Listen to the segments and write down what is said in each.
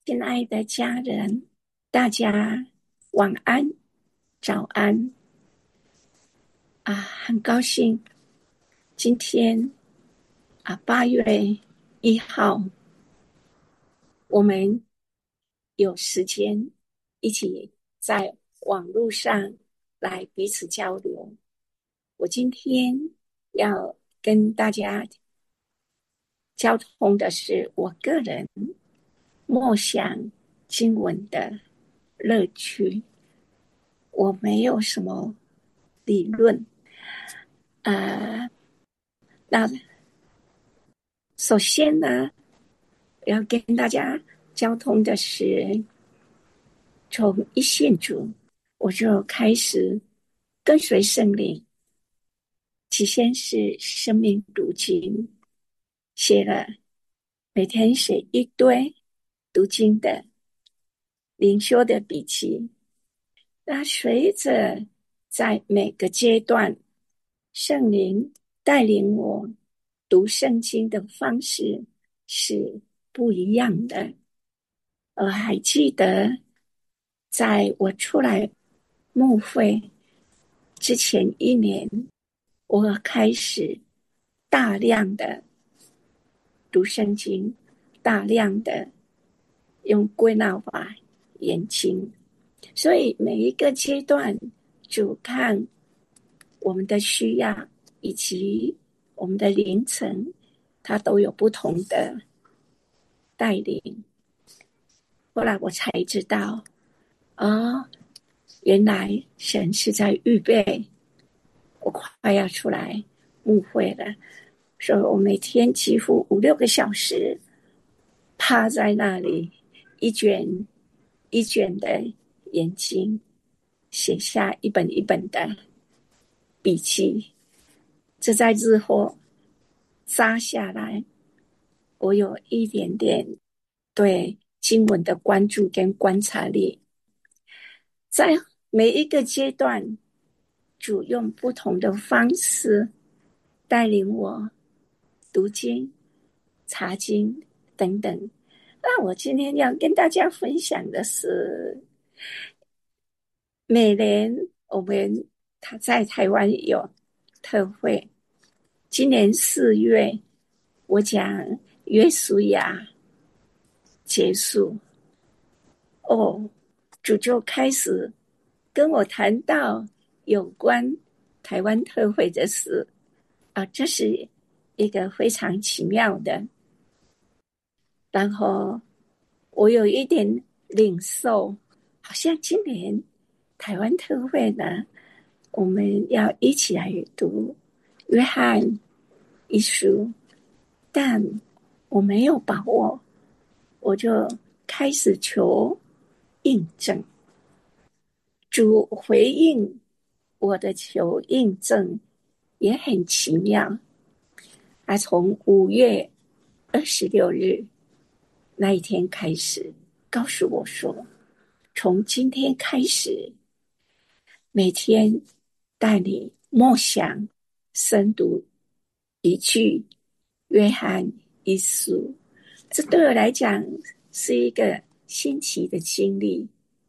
亲爱的家人，大家晚安、早安啊！很高兴今天8月1号，我们有时间一起在网络上来彼此交流。我今天要跟大家交通的是我个人默想经文的乐趣。我没有什么理论，呃，那首先呢，要跟大家交通的是，从一信主，我就开始跟随圣灵。起先是生命读经，写了每天写一堆读经的灵修的笔记。那随着在每个阶段，圣灵带领我读圣经的方式是不一样的。还记得在我出来牧会之前1年，我开始大量的读圣经，大量的用归纳法研经，所以每一个阶段就看我们的需要以及我们的凌晨，它都有不同的带领。后来我才知道，哦，原来神是在预备我快要出来牧会了，所以我每天几乎5、6个小时趴在那里，一卷一卷的眼睛，写下一本一本的笔记。这在日后扎下来，我有一点点对经文的关注跟观察力。在每一个阶段，主用不同的方式带领我读经、查经等等。那我今天要跟大家分享的是，每年我们他在台湾有特会，今年4月我讲约书亚结束，主就开始跟我谈到有关台湾特会的事这是一个非常奇妙的。然后我有一点领受，好像今年台湾特会呢，我们要一起来读约翰一书，但我没有把握，我就开始求印证。主回应我的求印证也很奇妙，从5月26日那一天开始告诉我说，从今天开始每天带你默想深读一句约翰一书。这对我来讲是一个新奇的经历。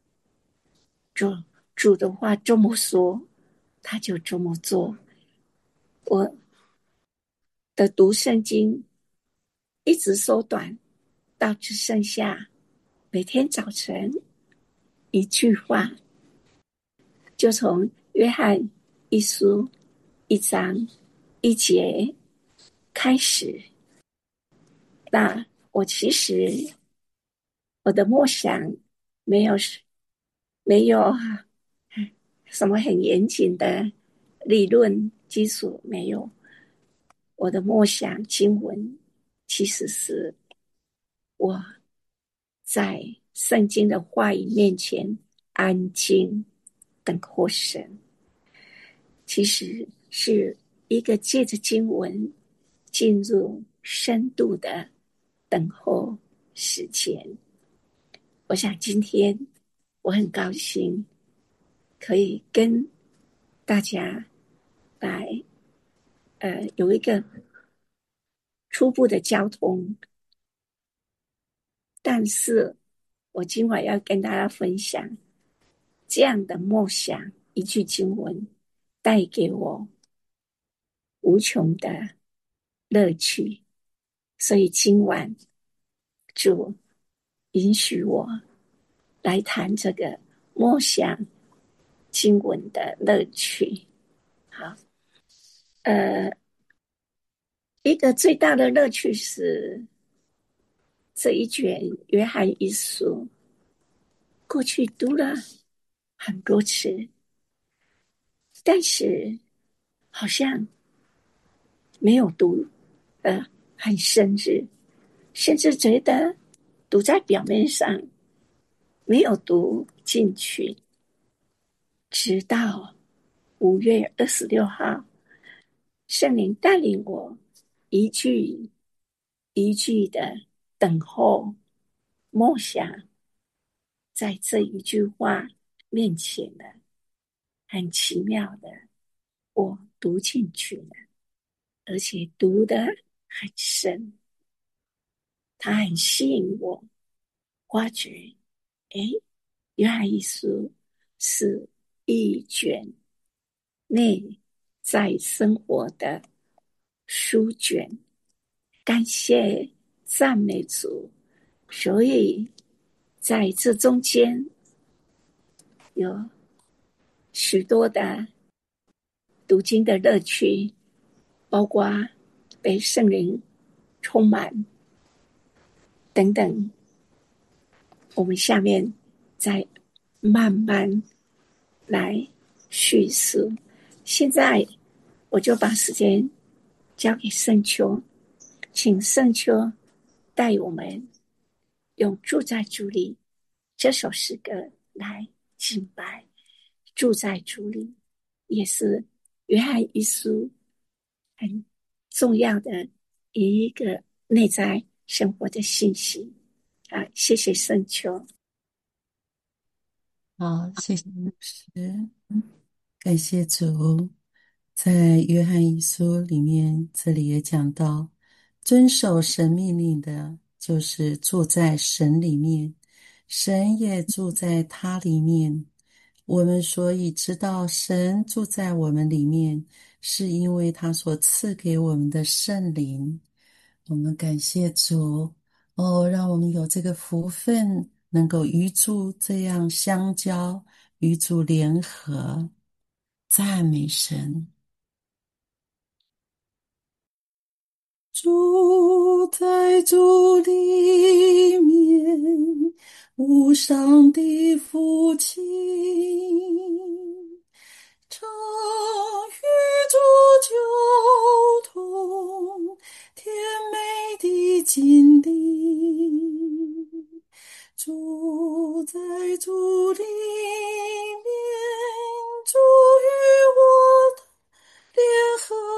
主的话这么说，他就这么做。我的读圣经一直缩短到只剩下每天早晨一句话，就从约翰一书1章1节开始。那我其实我的默想没有没有什么很严谨的理论基础，没有。我的默想经文其实是我在圣经的话语面前安静等候神，其实是一个借着经文进入深度的等候时间。我想今天我很高兴可以跟大家来有一个初步的交通，但是我今晚要跟大家分享这样的默想，一句经文带给我无穷的乐趣。所以今晚主允许我来谈这个默想经文的乐趣。好，呃，一个最大的乐趣是这一卷约翰一书，过去读了很多次，但是好像没有读得很深入，甚至觉得读在表面上，没有读进去。直到5月26号，圣灵带领我一句一句的等候默想，在这一句话面前呢，很奇妙的，我读进去了，而且读得很深，它很吸引我，发觉，诶，约翰一书是一卷内在生活的书卷，感谢赞美主。所以在这中间有许多的读经的乐趣，包括被圣灵充满等等。我们下面再慢慢来叙述。现在我就把时间交给圣秋，请圣秋带我们用住在主里这首诗歌来敬拜。住在主里也是约翰一书很重要的一个内在生活的信息。啊，谢谢圣秋。 好，谢谢牧师，感谢主。在约翰一书里面，这里也讲到，遵守神命令的，就是住在神里面，神也住在他里面。我们所以知道神住在我们里面，是因为他所赐给我们的圣灵。我们感谢主，让我们有这个福分，能够与主这样相交，与主联合，赞美神。住在主里面，无上的父亲，常与主交通，甜美的经历。住在主里面，主与我联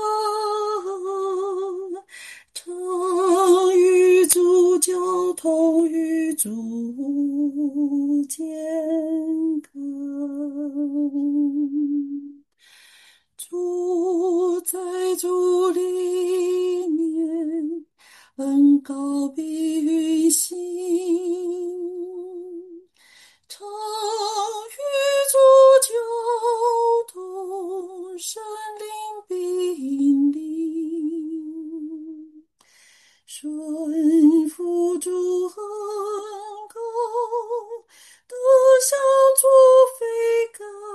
合，常与主交通，与主健康。住在主里面，恩高比云行，常与主交通，神灵必引领。顺服主恩高，得享主非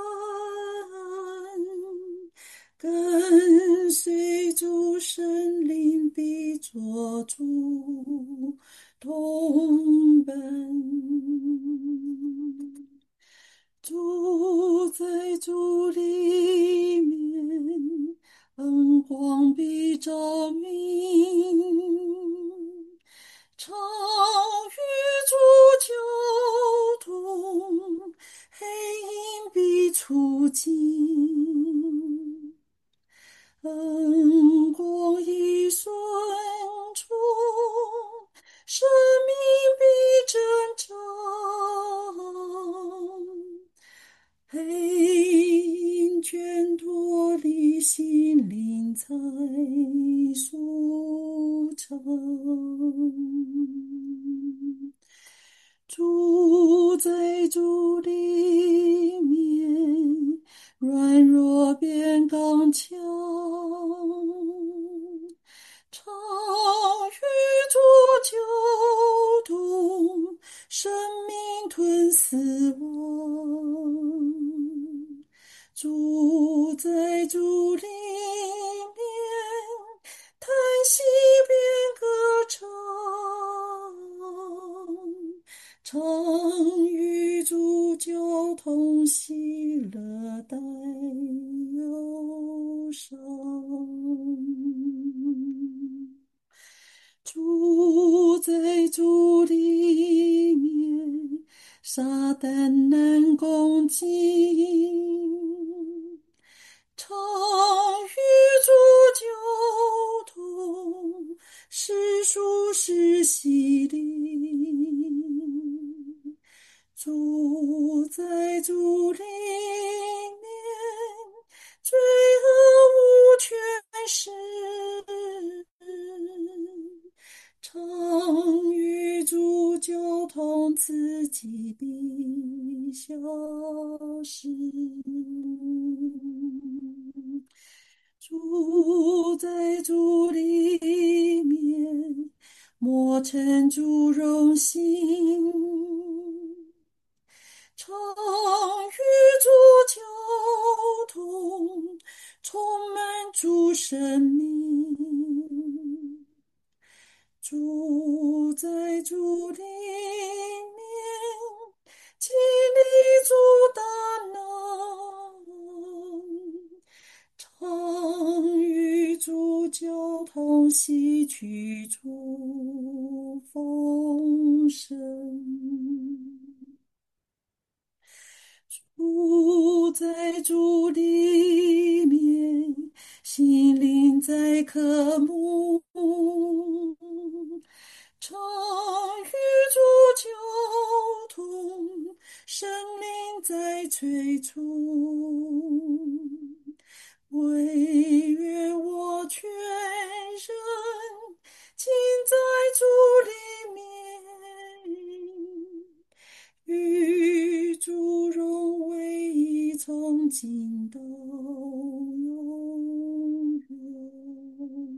干，跟随主神灵必作主同伴。住在主里面，恩光必照明，常与主交通，黑影必出尽。恩光一瞬处，生命必增长。黑影卷脱离心灵才舒畅。主主里面，软弱变刚强。常与主交同，生命吞死亡。主在主里面，叹息变歌唱，常与主交同，喜乐带忧伤。住在主里面，撒旦难攻击。常与主交通，是属是洗礼。住在主里面，罪恶无权势。常与主交通，自己必消失。住在主里面，莫称主荣幸。常与主交通，充满主生命。住在主里面，经历主大能。常与主交通，吸取主丰盛。住在主里面，心灵在渴慕。常与主交通，生灵在催促。惟愿我全人尽在主里面，与主荣为一，从今到永远。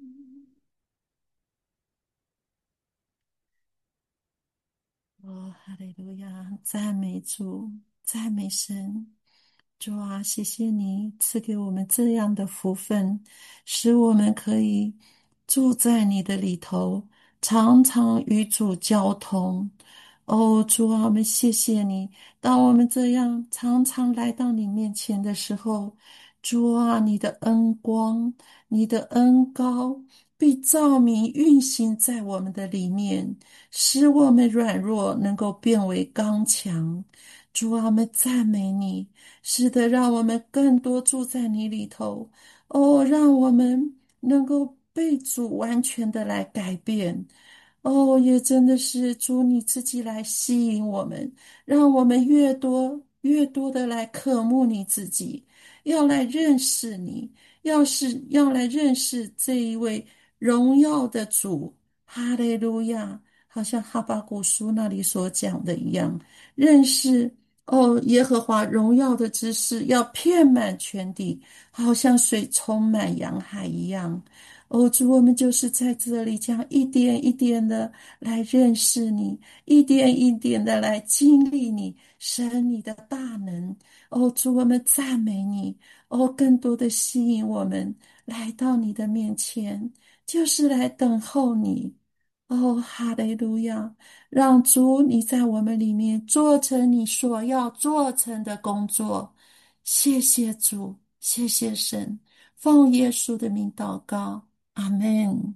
哦，哈利路亚！赞美主，赞美神。主啊，谢谢你赐给我们这样的福分，使我们可以住在你的里头，常常与主交通。哦，主啊，我们谢谢你。当我们这样常常来到你面前的时候，主啊，你的恩光，你的恩膏必照明运行在我们的里面，使我们软弱能够变为刚强。主啊，我们赞美你，是的，让我们更多住在你里头。哦，让我们能够被主完全的来改变。哦，也真的是主你自己来吸引我们，让我们越多的来渴慕你自己，要来认识你，要来认识这一位荣耀的主。哈利路亚！好像哈巴谷书那里所讲的一样，认识耶和华荣耀的知识要遍满全地，好像水充满洋海一样。主，我们就是在这里这样一点一点的来认识你，一点一点的来经历你，神你的大能。主，我们赞美你。更多的吸引我们来到你的面前，就是来等候你。哈利路亚！让主你在我们里面做成你所要做成的工作。谢谢主，谢谢神，奉耶稣的名祷告。阿门。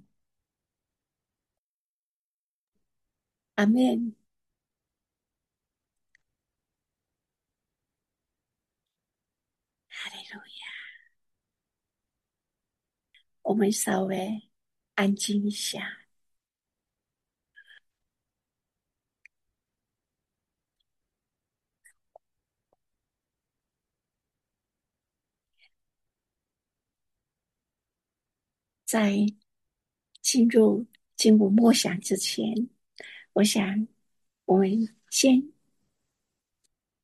阿门。哈利路亚。我们稍微安静一下，在进入经文默想之前，我想我们先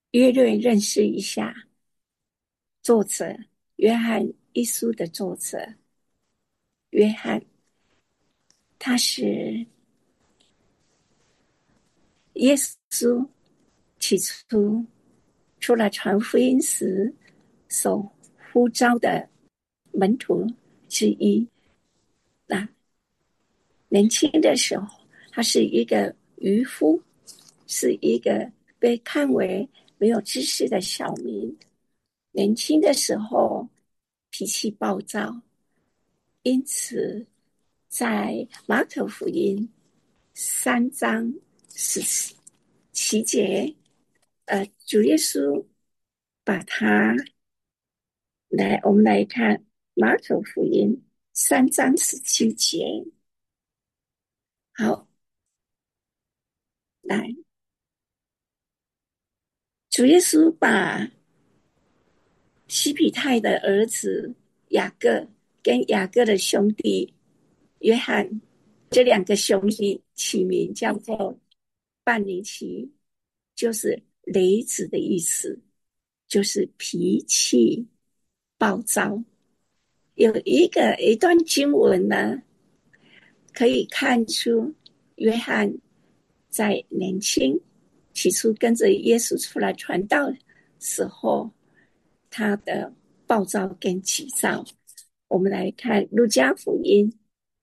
约略认识一下作者约翰一书的作者约翰，他是耶稣起初出来传福音时所呼召的门徒之一。那年轻的时候，他是一个渔夫，是一个被看为没有知识的小民。年轻的时候脾气暴躁，因此在马可福音3章17节，主耶稣把他我们来看马可福音3章17节。好，来，主耶稣把西比泰的儿子雅各跟雅各的兄弟约翰这两个兄弟起名叫做半尼奇，就是雷子的意思，就是脾气暴躁。有一段经文呢，可以看出约翰在年轻起初跟着耶稣出来传道时候，他的暴躁跟急躁。我们来看路加福音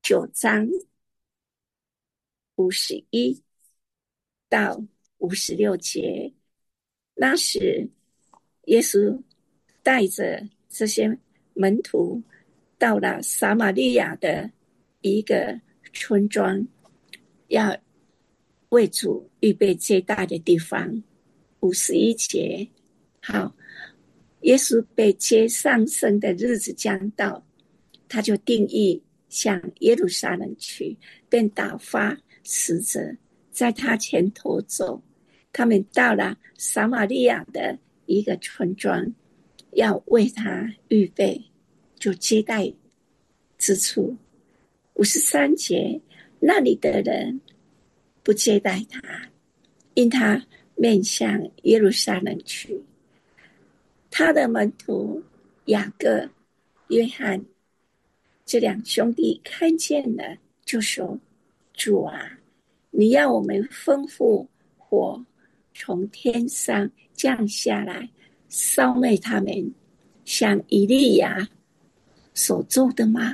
9章51到56节。那时耶稣带着这些门徒到了撒玛利亚的一个村庄，要为主预备接待的地方。51节，好，耶稣被接上升的日子将到，他就定义向耶路撒冷去，便打发使者在他前头走。他们到了撒玛利亚的一个村庄，要为他预备就接待之处。53节，那里的人不接待他，因他面向耶路撒冷去。他的门徒雅各、约翰这两兄弟看见了，就说：主啊，你要我们吩咐火从天上降下来，烧灭他们，像以利亚所做的吗？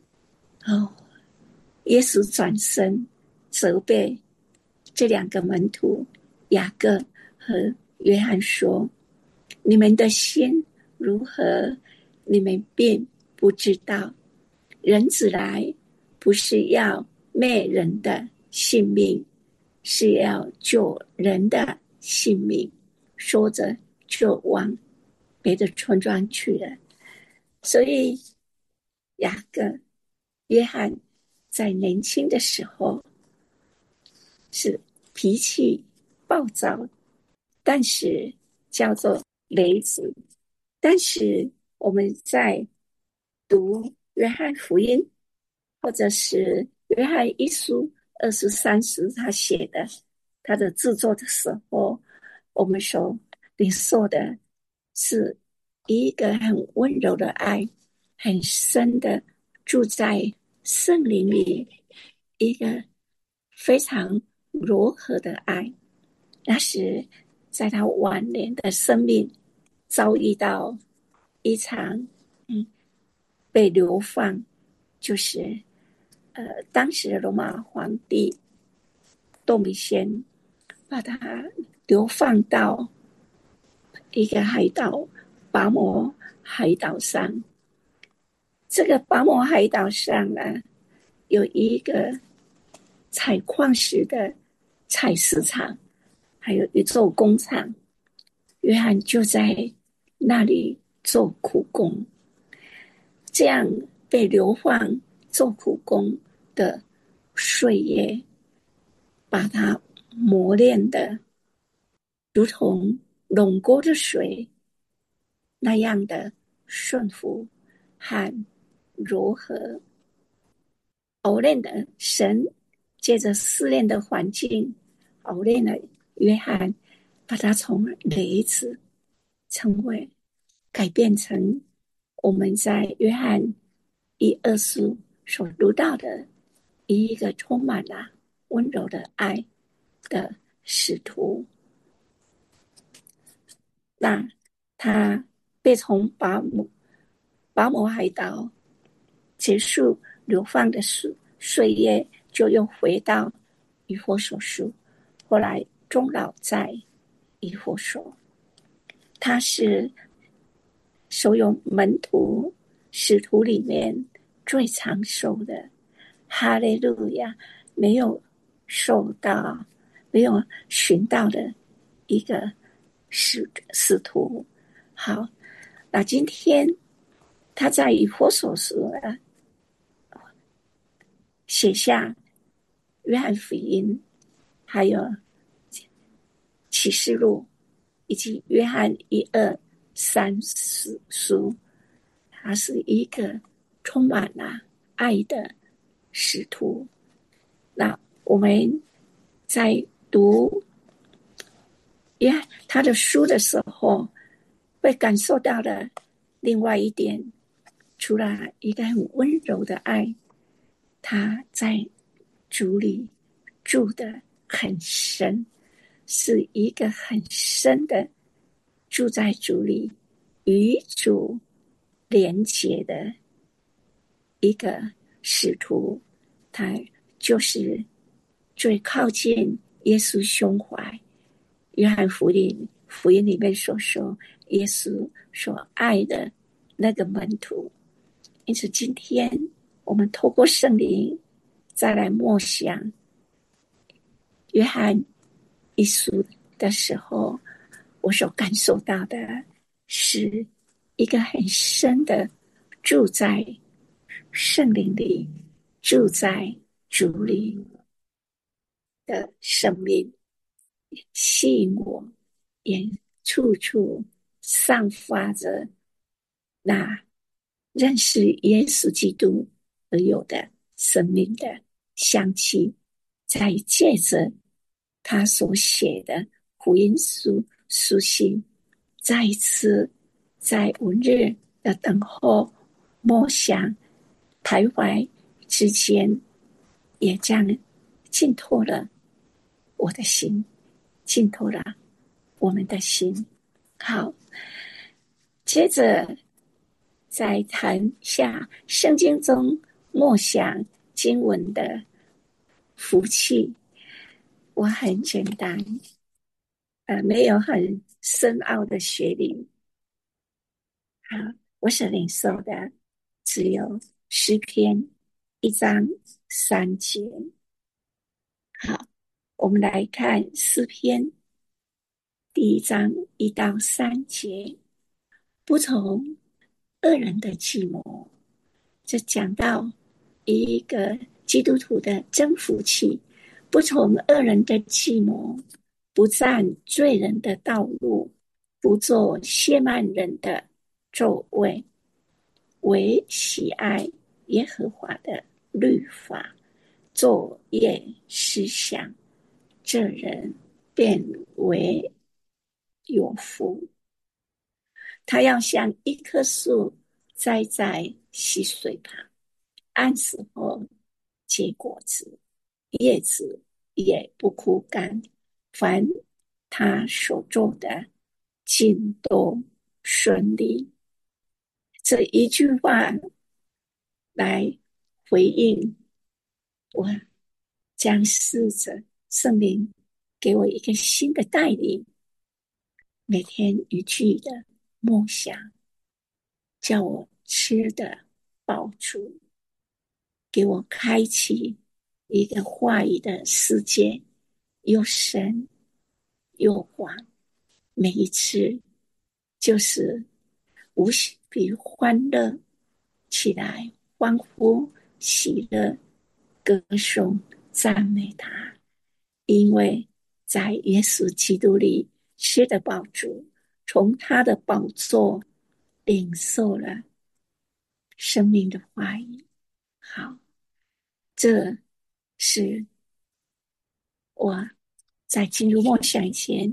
耶稣转身责备这两个门徒雅各和约翰说：你们的心如何，你们并不知道。人子来不是要灭人的性命，是要救人的性命。说着就往别的村庄去了。所以雅各、约翰在年轻的时候是脾气暴躁，但是叫做雷子。但是我们在读约翰福音或者是约翰一书23时他写的他的制作的时候，我们所领受的是一个很温柔的爱，很深的住在圣灵里，一个非常柔和的爱。那时在他晚年的生命遭遇到一场被流放，就是当时的罗马皇帝窦米先把他流放到一个海岛拔摩海岛上。这个拔摩海岛上呢，有一个采矿石的采石场，还有一座工厂。约翰就在那里做苦工。这样被流放做苦工的岁月，把他磨练的如同冷锅的水那样的顺服和柔和。熬练的神借着试炼的环境熬练了约翰， 把它从雷子成为改变成我们在约翰1、2书所读到的一个充满了温柔的爱的使徒。那他被从拔摩海岛结束流放的岁月，就又回到以弗所书，后来终老在以弗所。他是所有门徒使徒里面最长寿的，哈利路亚，没有没有寻到的一个使徒。好，那今天他在以弗所书写下约翰福音，还有启示录，以及约翰1、2、3书，他是一个充满了爱的使徒。那我们在读他的书的时候，会感受到的另外一点，除了一个很温柔的爱，他在主里住得很深，是一个很深的住在主里与主连结的一个使徒。他就是最靠近耶稣胸怀，约翰福音里面所说耶稣所爱的那个门徒。因此今天我们透过圣灵再来默想约翰一书的时候，我所感受到的是一个很深的住在圣灵里，住在主里的生命，吸引我，也处处散发着那认识耶稣基督而有的生命的香气，再借着他所写的福音书信，再一次在文日的等候默想徘徊之间，也将浸透了我的心，浸透了我们的心。好，接着再谈下圣经中默想经文的福气。我很简单，没有很深奥的学历。好，我所领受的只有诗篇1章3节。好，我们来看诗篇第1章1到3节。不从恶人的计谋，这讲到一个基督徒的真福气，不从恶人的计谋，不占罪人的道路，不做亵慢人的座位，唯喜爱耶和华的律法，昼夜思想，这人便为有福。他要像一棵树栽在溪水旁，按时候结果子，叶子也不枯干，凡他所做的尽都顺利。这一句话来回应我，将试着圣灵给我一个新的带领，每天一句的梦想，叫我吃的饱足，给我开启一个话语的世界，又深又广。每一次就是无比欢乐起来，欢呼喜乐，歌颂赞美他，因为在耶稣基督里吃的饱足，从他的宝座领受了生命的话语。好，这是我在进入梦想前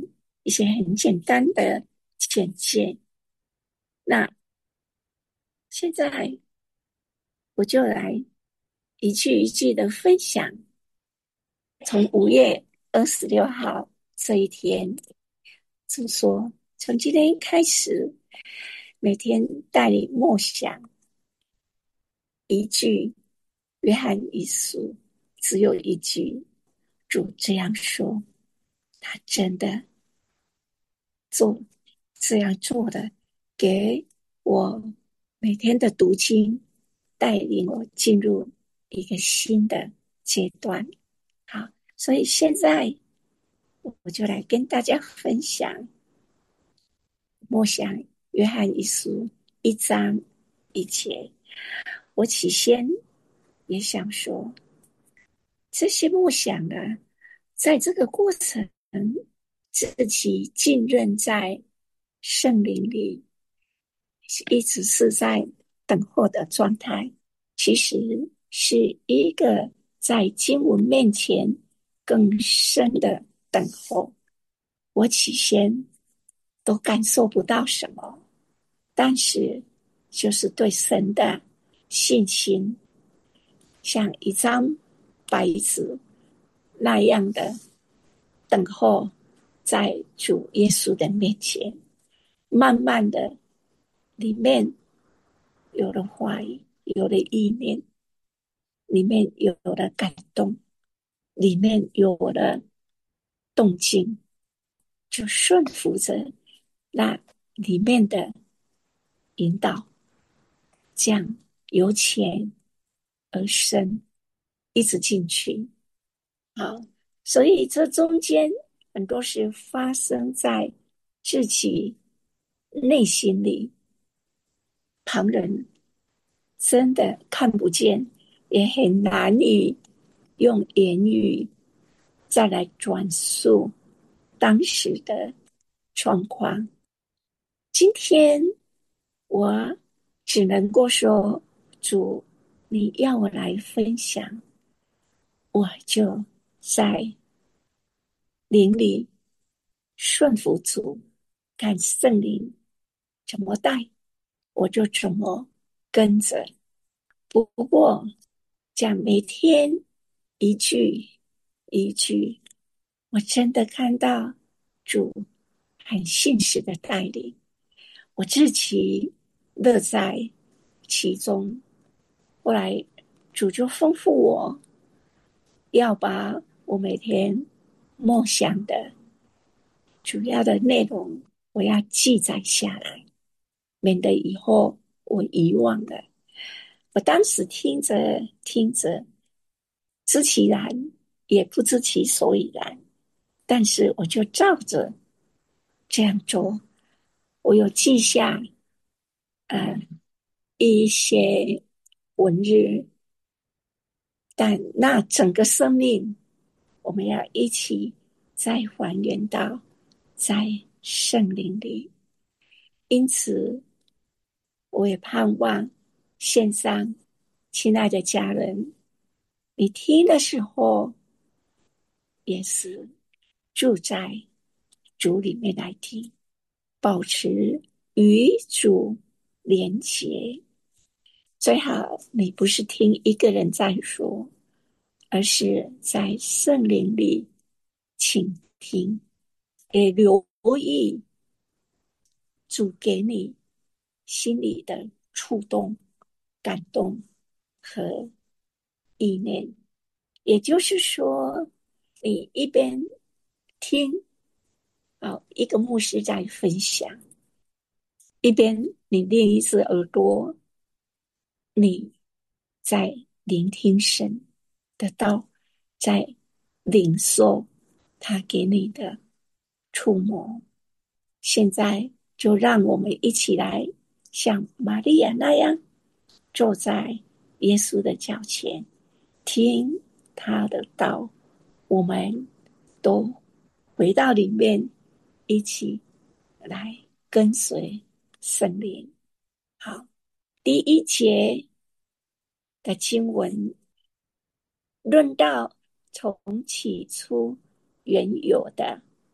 一些很简单的简介。那现在我就来一句一句的分享，从5月26号这一天，就说从今天开始，每天带你默想一句约翰一书，只有一句，主这样说，他真的做这样做的，给我每天的读经，带领我进入一个新的阶段。好，所以现在我就来跟大家分享默想约翰一书1章1节。我起先也想说，这些默想呢，在这个过程自己浸润在圣灵里，一直是在等候的状态，其实是一个在经文面前更深的等候。我起先都感受不到什么，但是就是对神的信心，像一张白纸那样的等候在主耶稣的面前，慢慢的里面有了话语，有了意念，里面有了感动，里面有了动静，就顺服着那里面的引导，这样由浅而深，一直进去。好，所以这中间很多是发生在自己内心里，旁人真的看不见，也很难以用言语再来转述当时的状况。今天我只能够说，主，你要我来分享，我就在灵里顺服主，看圣灵怎么带，我就怎么跟着。不过讲每天一句一句，我真的看到主很信实的带领，我自己乐在其中。后来主就吩咐我要把我每天默想的主要的内容我要记载下来，免得以后我遗忘了。我当时听着听着，知其然也不知其所以然，但是我就照着这样做。我有记下呃一些文日，但那整个生命我们要一起再还原到在圣灵里。因此我也盼望线上亲爱的家人，你听的时候也是住在主里面来听，保持与主连结。最好你不是听一个人在说，而是在圣灵里倾听，也留意主给你心里的触动、感动和意念。也就是说，你一边听一个牧师在分享，一边你另一只耳朵你在聆听神的道，在领受他给你的触摸。现在就让我们一起来像玛利亚那样坐在耶稣的脚前，听他的道。我们都回到里面，一起来跟随圣灵。好，第一节的经文论到从起初原有的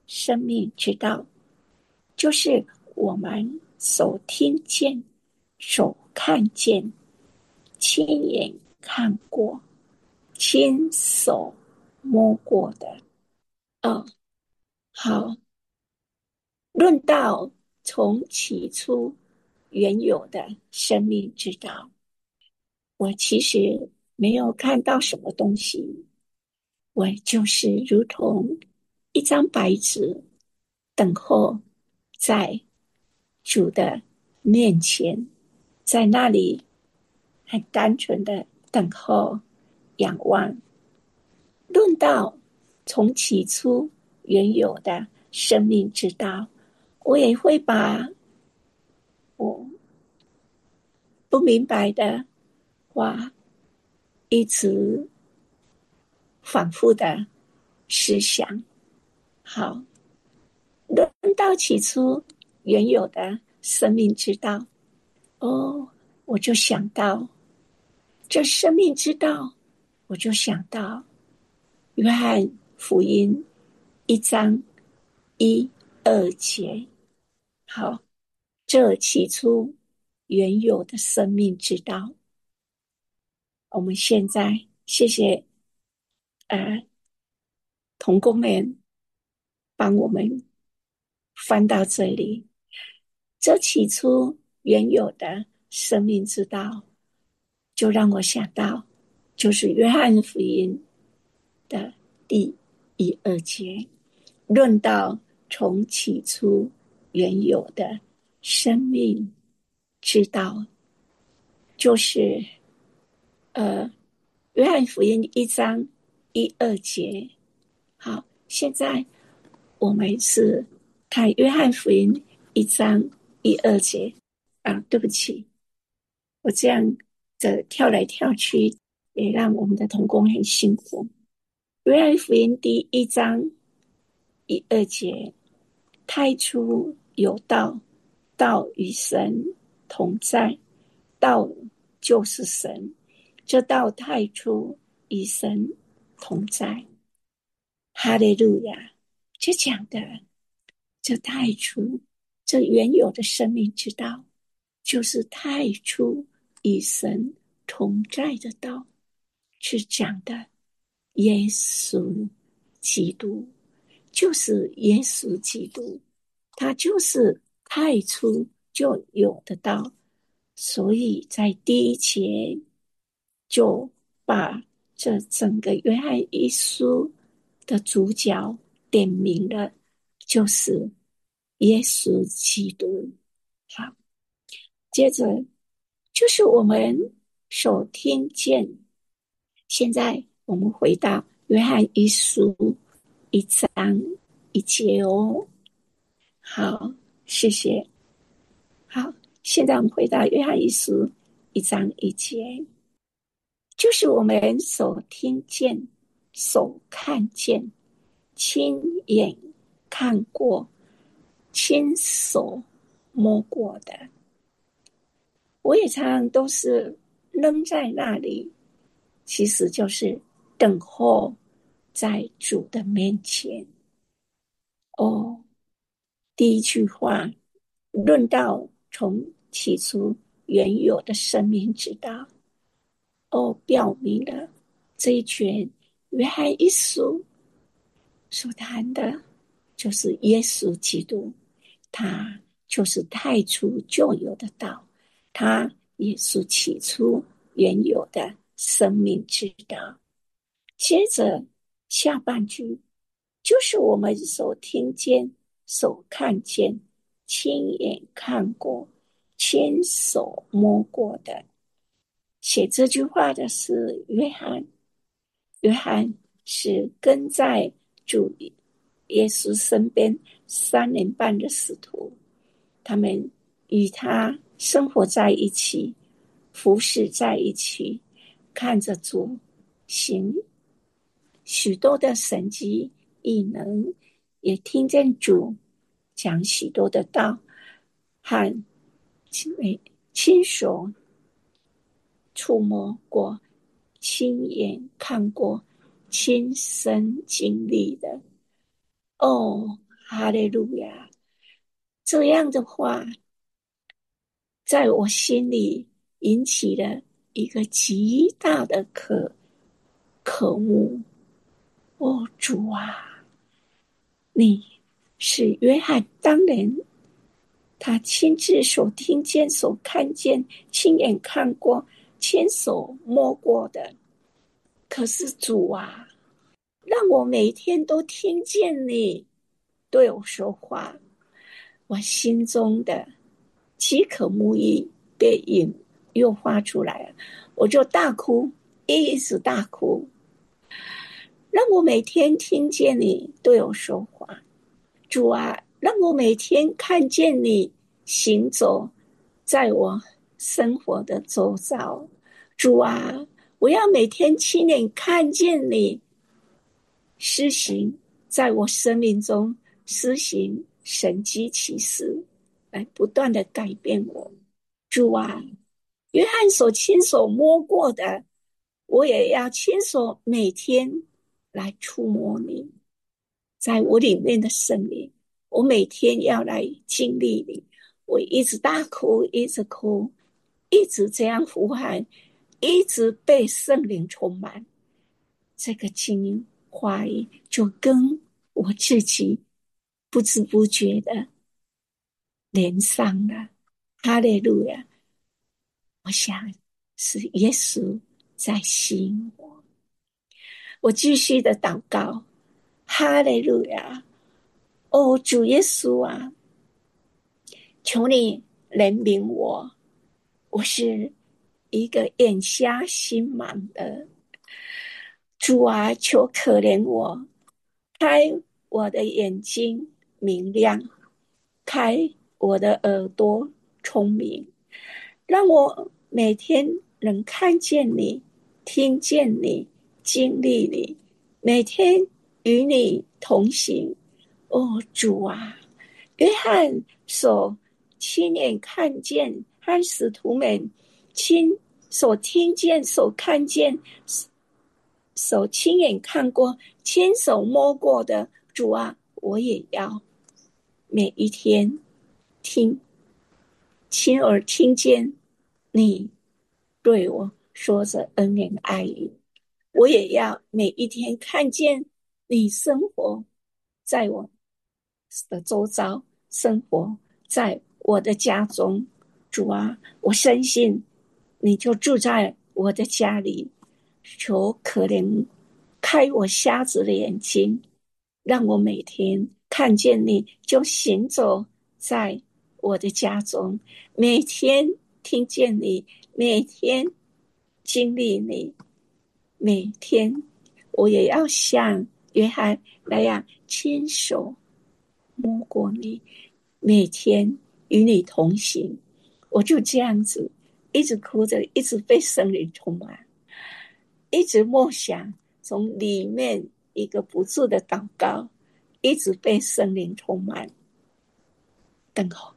生命之道，就是我们所听见、所看见、亲眼看过、亲手摸过的。哦，好，论到从起初原有的生命之道，我其实没有看到什么东西，我就是如同一张白纸，等候在主的面前，在那里很单纯的等候、仰望。论到从起初原有的生命之道，我也会把我不明白的话一直反复的思想。好，论到起初原有的生命之道，哦，我就想到这生命之道，我就想到约翰福音1章1、2节。好，这起初原有的生命之道，我们现在谢谢同工们帮我们翻到这里。这起初原有的生命之道，就让我想到，就是约翰福音的第1、2节，论到从起初原有的生命之道，就是约翰福音1章1、2节。好，现在我们是看约翰福音1章1、2节。对不起，我这样的跳来跳去，也让我们的同工很辛苦。约翰福音第1章1、2节，太初有道，道与神同在，道就是神，这道太初与神同在。哈利路亚！这讲的这太初，这原有的生命之道，就是太初与神同在的道，是讲的耶稣基督，就是耶稣基督，他就是太初就有的道。所以在第1节就把这整个约翰一书的主角点明了，就是耶稣基督。好，接着就是我们所听见。现在我们回到约翰一书1章1节哦。好，谢谢。好，现在我们回到约翰一书1章1节，就是我们所听见、所看见、亲眼看过、亲手摸过的。我也常常都是扔在那里，其实就是等候在主的面前。哦，第一句话论到从起初原有的生命之道，表明了这一卷约翰一书所谈的就是耶稣基督，他就是太初就有的道，他也是起初原有的生命之道。接着下半句就是我们所听见、所看见、亲眼看过、亲手摸过的。写这句话的是约翰，约翰是跟在主耶稣身边3年半的使徒，他们与他生活在一起，服侍在一起，看着主行许多的神迹异能，也听见主讲许多的道，和亲手触摸过、亲眼看过、亲身经历的。 哈利路亚！这样的话，在我心里引起了一个极大的渴慕。哦，主啊，你是约翰当年他亲自所听见、所看见、亲眼看过、亲手摸过的。可是主啊，让我每天都听见你对我说话，我心中的饥渴慕义被诱发出来了，我就大哭，一直大哭。让我每天听见你对我说话，主啊，让我每天看见你行走在我生活的周遭。主啊，我要每天亲眼看见你施行在我生命中施行神迹奇事，来不断的改变我。主啊，约翰所亲手摸过的，我也要亲手每天来触摸你，在我里面的圣灵，我每天要来经历你。我一直大哭，一直哭，一直这样呼喊，一直被圣灵充满。这个经话语就跟我自己不知不觉的连上了。哈利路亚！我想是耶稣在吸引我。我继续的祷告，哈利路亚！哦，主耶稣啊，求你怜悯我，我是一个眼瞎心盲的。主啊，求可怜我，开我的眼睛明亮，开我的耳朵聪明，让我每天能看见你，听见你，经历你，每天与你同行。哦，主啊，约翰所亲眼看见和使徒们所听见、所看见、所亲眼看过、亲手摸过的，主啊，我也要每一天听，亲耳听见你对我说着恩言爱语，我也要每一天看见你生活在我的周遭，生活在我的家中。主啊，我深信你就住在我的家里，求可怜开我瞎子的眼睛，让我每天看见你就行走在我的家中，每天听见你，每天经历你，每天我也要像约翰那样亲手摸过你，每天与你同行。我就这样子一直哭着，一直被圣灵充满，一直默想，从里面一个不住的祷告，一直被圣灵充满，等候，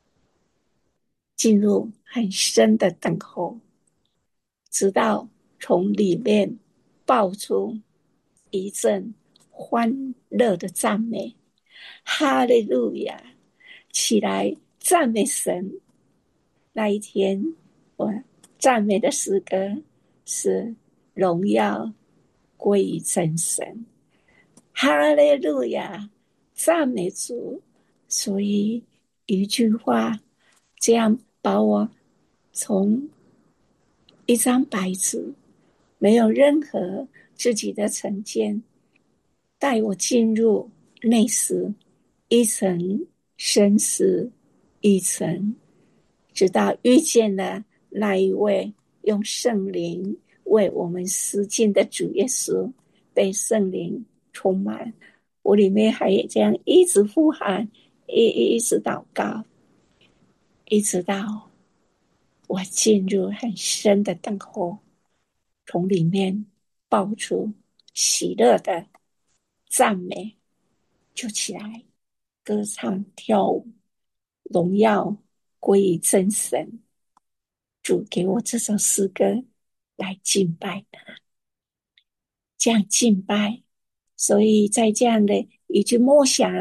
进入很深的等候，直到从里面爆出一阵欢乐的赞美，哈利路亚！起来赞美神。那一天，我赞美的诗歌是荣耀归于真神，哈利路亚！赞美主。所以一句话，这样把我从一张白纸，没有任何自己的成见，带我进入内室，一层深思，一层，直到遇见了那一位用圣灵为我们施尽的主耶稣，被圣灵充满。我里面还有这样一直呼喊，一直祷告，一直到我进入很深的等候，从里面爆出喜乐的赞美，就起来歌唱跳舞，荣耀归于真神。主给我这首诗歌来敬拜他，这样敬拜。所以在这样的一句默想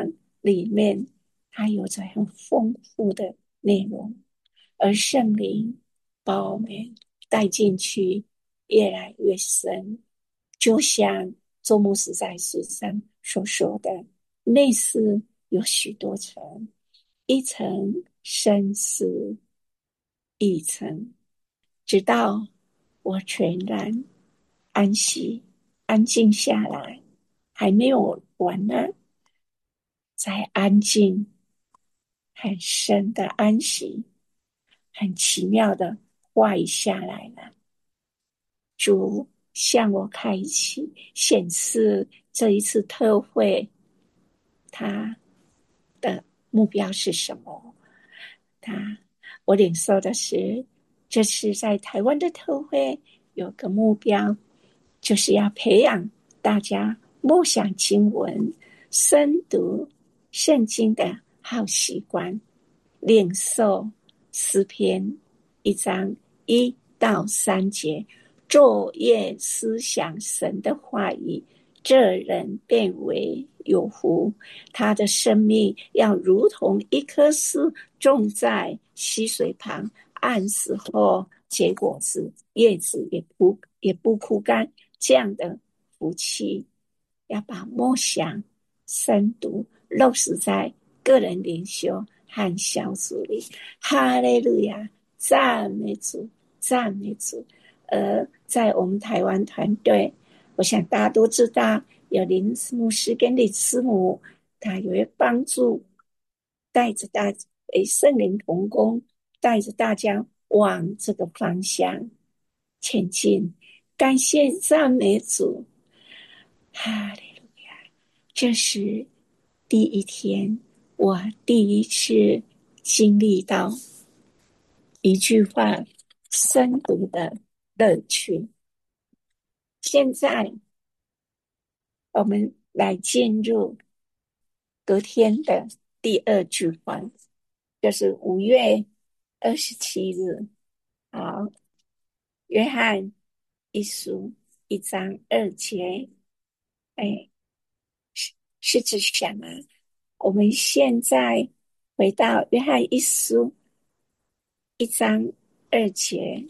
里面它有着很丰富的内容，而圣灵把我们带进去越来越深，就像周牧师在书上所说的，内室有许多层，一层深似一层，直到我全然安息安静下来，还没有完呢，在安静很深的安息，很奇妙的话语下来了。主向我开启显示这一次特会他的目标是什么。我领受的是，这次在台湾的特会有个目标，就是要培养大家默想经文、深读圣经的好习惯，领受诗篇1章1到3节，昼夜思想神的话语，这人变为有福。他的生命要如同一棵树种在溪水旁，按时后结果子，叶子也不枯干。这样的福气，要把默想、深读落实在个人灵修和小组里。哈利路亚，赞美主，赞美主。在我们台湾团队，我想大家都知道，有林牧师跟李师母，他也会帮助带着圣灵同工，带着大家往这个方向前进。感谢赞美主，哈利路亚！这是第一天，我第一次经历到一句话深读的乐趣。现在我们来进入隔天的第二句话，就是5月27日。好，约翰一书1章2节，哎，是指什么？我们现在回到约翰一书1章2节，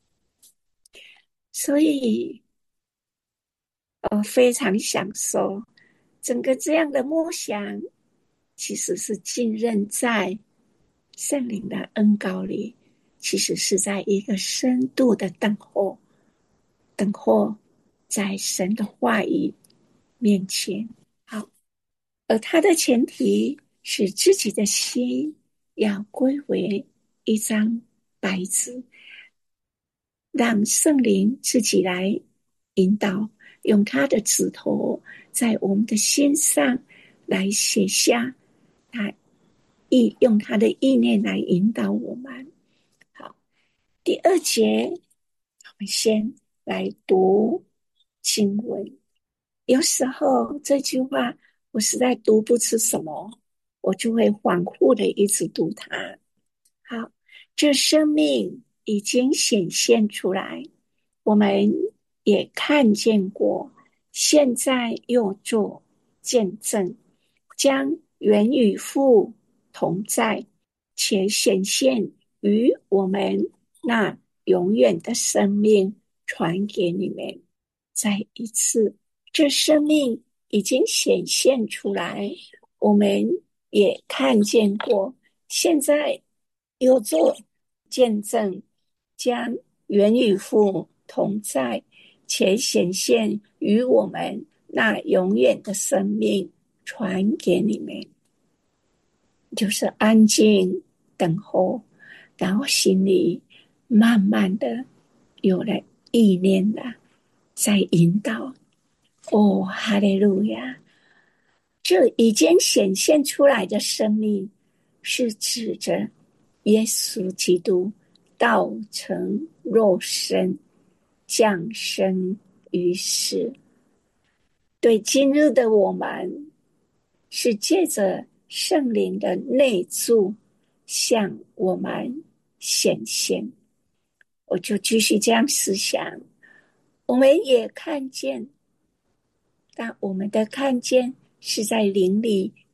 所以我非常享受整个这样的默想，其实是浸润在圣灵的恩膏里，其实是在一个深度的等候在神的话语面前。好，而它的前提是自己的心要归为一张白纸，让圣灵自己来引导，用他的指头在我们的心上来写下他用他的意念来引导我们。好，第二节，我们先来读经文。有时候这句话我实在读不出什么，我就会反复的一直读它。好，这生命已经显现出来，我们也看见过，现在又做见证，将原与父同在，且显现于我们那永远的生命传给你们。再一次，这生命已经显现出来，我们也看见过，现在又做见证，将原与父同在，且显现于我们那永远的生命传给你们。就是安静等候，然后心里慢慢的有了意念了，在引导。哦，哈利路亚！这已经显现出来的生命，是指着耶稣基督道成肉身，降生于世。对今日的我们，是借着圣灵的内住向我们显现。我就继续这样思想，我们也看见，但我们的看见是在灵里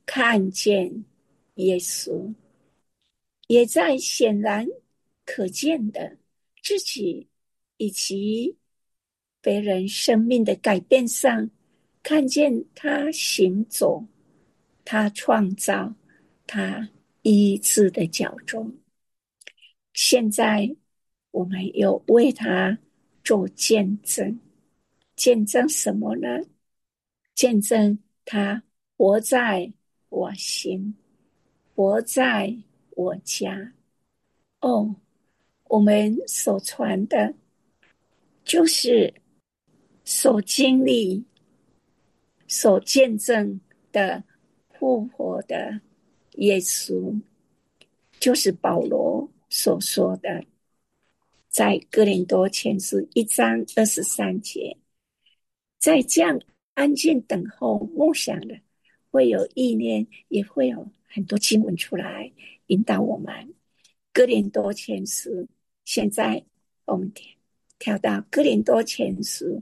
看见耶稣，也在显然可见的自己以及别人生命的改变上，看见他行走，他创造，他医治的脚中。现在我们又为他做见证，见证什么呢？见证他活在我心，活在我家。哦，我们所传的就是所经历、所见证的复活的耶稣，就是保罗所说的，在哥林多前书1章23节，在这样安静等候梦想的，会有意念，也会有很多经文出来引导我们。哥林多前书，现在我们跳到哥林多前书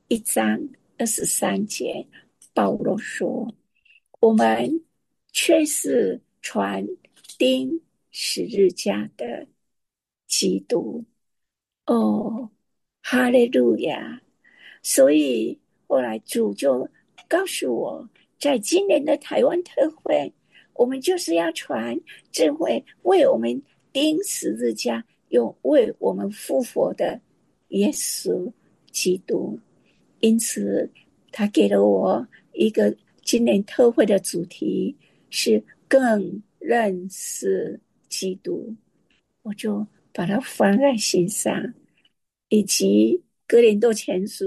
1章23节，保罗说，我们却是传钉十字架的基督。哦，哈利路亚！所以后来主就告诉我，在今年的台湾特会，我们就是要传智慧，为我们钉十字架，又为我们复活的耶稣基督。因此他给了我一个今年特会的主题，是更认识基督，我就把它放在心上。以及哥林多前书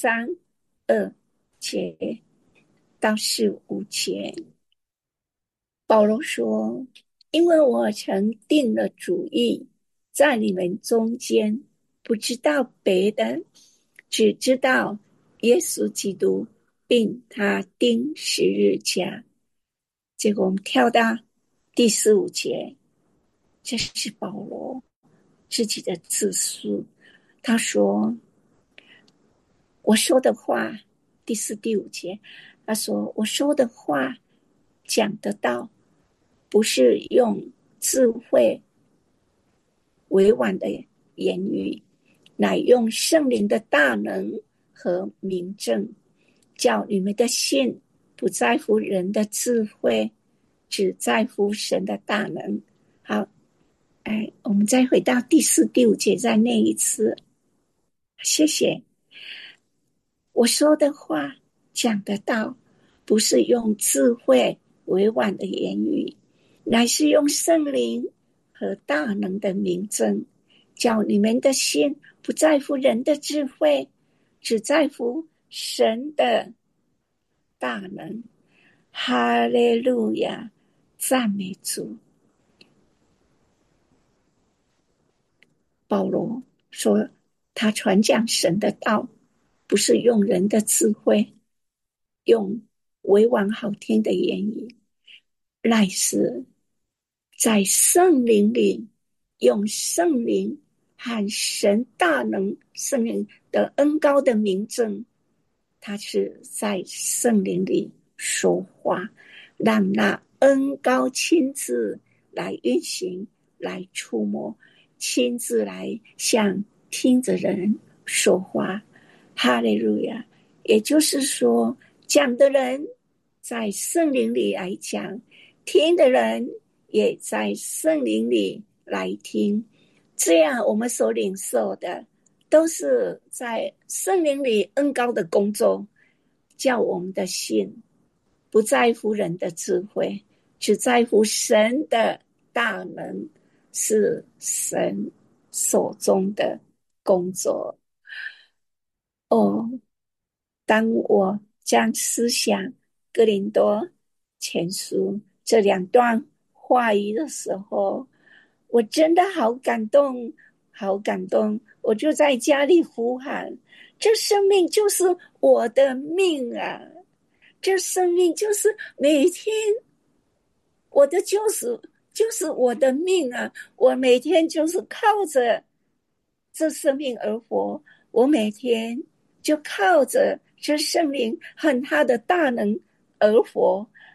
2章2节到15节，保罗说，因为我曾定了主意，在你们中间不知道别的，只知道耶稣基督并他钉十字架。结果我们跳到第15节，这是保罗自己的自述。他说，我说的话，第4、第5节，他说我说的话讲得到，不是用智慧委婉的言语，乃用圣灵的大能和明证，叫你们的信不在乎人的智慧，只在乎神的大能。好，我们再回到第4、第5节，再念一次。谢谢。我说的话讲得到，不是用智慧委婉的言语，乃是用圣灵和大能的明证，叫你们的心不在乎人的智慧，只在乎神的大能。哈利路亚，赞美主。保罗说，他传讲神的道，不是用人的智慧，用委婉好听的言语，乃是在圣灵里，用圣灵和神大能、圣灵的恩膏的明证，他是在圣灵里说话，让那恩膏亲自来运行，来触摸，亲自来向听着人说话。哈利路亚！也就是说，讲的人在圣灵里来讲，听的人也在圣灵里来听，这样我们所领受的都是在圣灵里恩膏的工作，叫我们的心不在乎人的智慧，只在乎神的大能，是神手中的工作。哦，当我将思想哥林多前书这2段话语的时候，我真的好感动，好感动。我就在家里呼喊，这生命就是我的命啊，这生命就是每天我的救赎，就是我的命啊，我每天就是靠着这生命而活，我每天就靠着这圣灵和他的大能而活。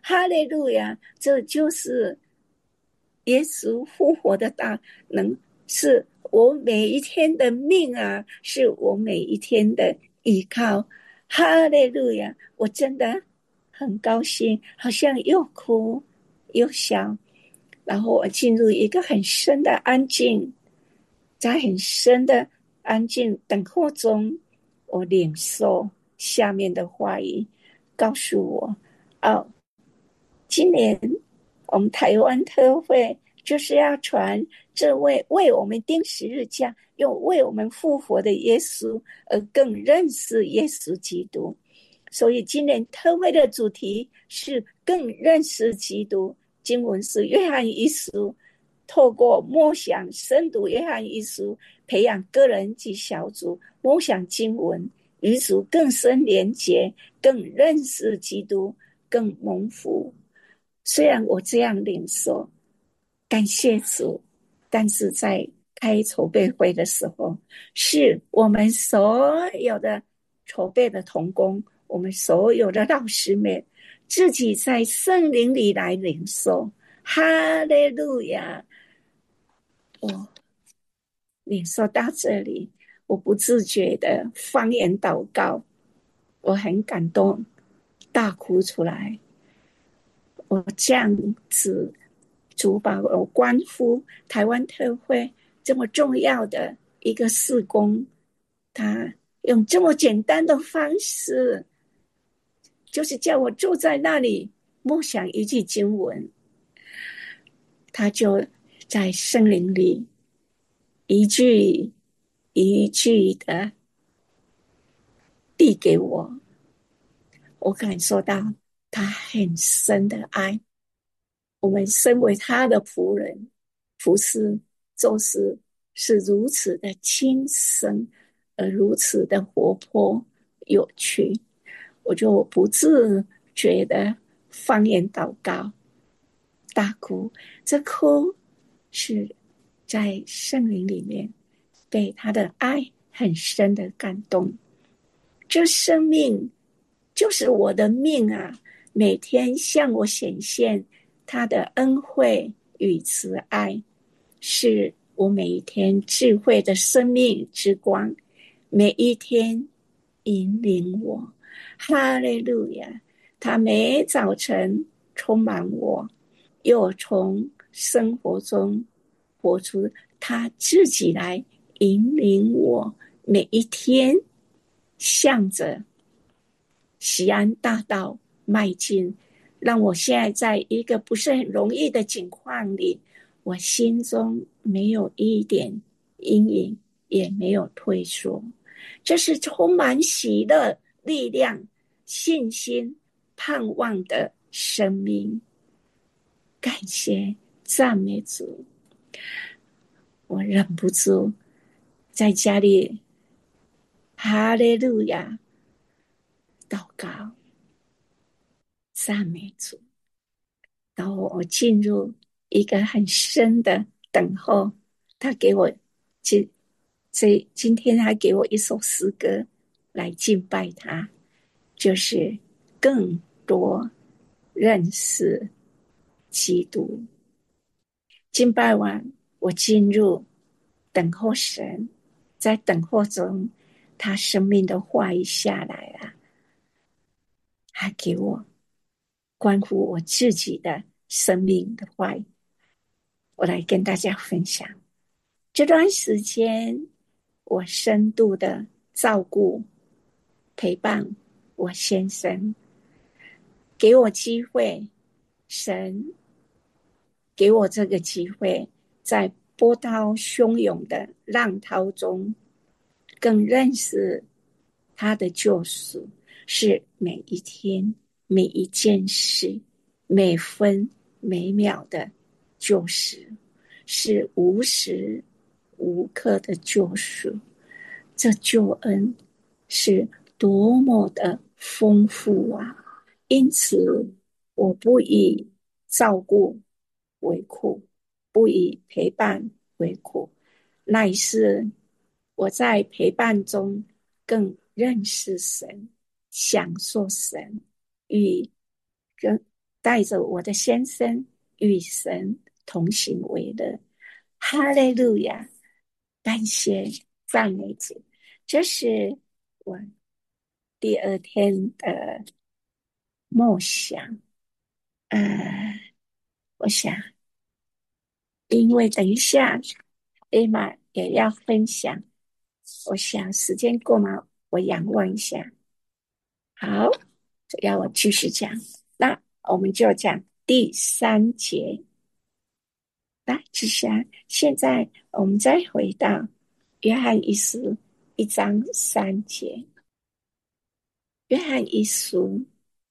哈利路亚！这就是耶稣复活的大能，是我每一天的命啊，是我每一天的依靠。哈利路亚！我真的很高兴，好像又哭又笑。然后我进入一个很深的安静，在很深的安静等候中，我领受下面的话语，告诉我，哦，今年我们台湾特会就是要传这位为我们钉十字架，又为我们复活的耶稣，而更认识耶稣基督。所以今年特会的主题是更认识基督。经文是约翰一书，透过默想深读约翰一书，培养个人及小组默想经文，与主更深连结，更认识基督，更蒙福。虽然我这样领受，感谢主，但是在开筹备会的时候，是我们所有的筹备的同工，我们所有的老师们自己在圣灵里来领受。哈利路亚！我领受到这里，我不自觉的方言祷告，我很感动，大哭出来。我这样子，主把我关乎台湾特会这么重要的一个事工，他用这么简单的方式，就是叫我住在那里默想一句经文，他就在圣灵里一句一句的递给我，我感受到他很深的爱。我们身为他的仆人，服侍做事是如此的轻松，而如此的活泼有趣，我就不自觉的方言祷告，大哭。这哭是在圣灵里面被他的爱很深的感动。这生命就是我的命啊，每天向我显现他的恩惠与慈爱，是我每一天智慧的生命之光，每一天引领我。哈利路亚！他每早晨充满我，又从生活中活出他自己来引领我，每一天向着喜安大道迈进，让我现在在一个不是很容易的境况里，我心中没有一点阴影，也没有退缩，这是充满喜乐、力量、信心、盼望的生命。感谢赞美主，我忍不住在家里哈利路亚祷告赞美主。然后我进入一个很深的等候，他给我今天还给我一首诗歌来敬拜他，就是更多认识基督。敬拜完，我进入等候神，在等候中，他生命的话语下来了，还给我关乎我自己的生命的话语，我来跟大家分享。这段时间，我深度的照顾、陪伴我先生，给我机会，神给我这个机会，在波涛汹涌的浪涛中，更认识他的救赎，是每一天、每一件事、每分每秒的救赎，是无时无刻的救赎。这救恩是多么的丰富啊！因此，我不以照顾为苦，不以陪伴为苦，乃是我在陪伴中更认识神，享受神，与带着我的先生与神同行为乐。哈利路亚！感谢赞美主。这是我第二天的梦想。我想因为等一下艾玛也要分享，我想时间够吗？我仰望一下。好，要我继续讲，那我们就讲第三节。那之下，现在我们再回到约翰一书1章3节。约翰一书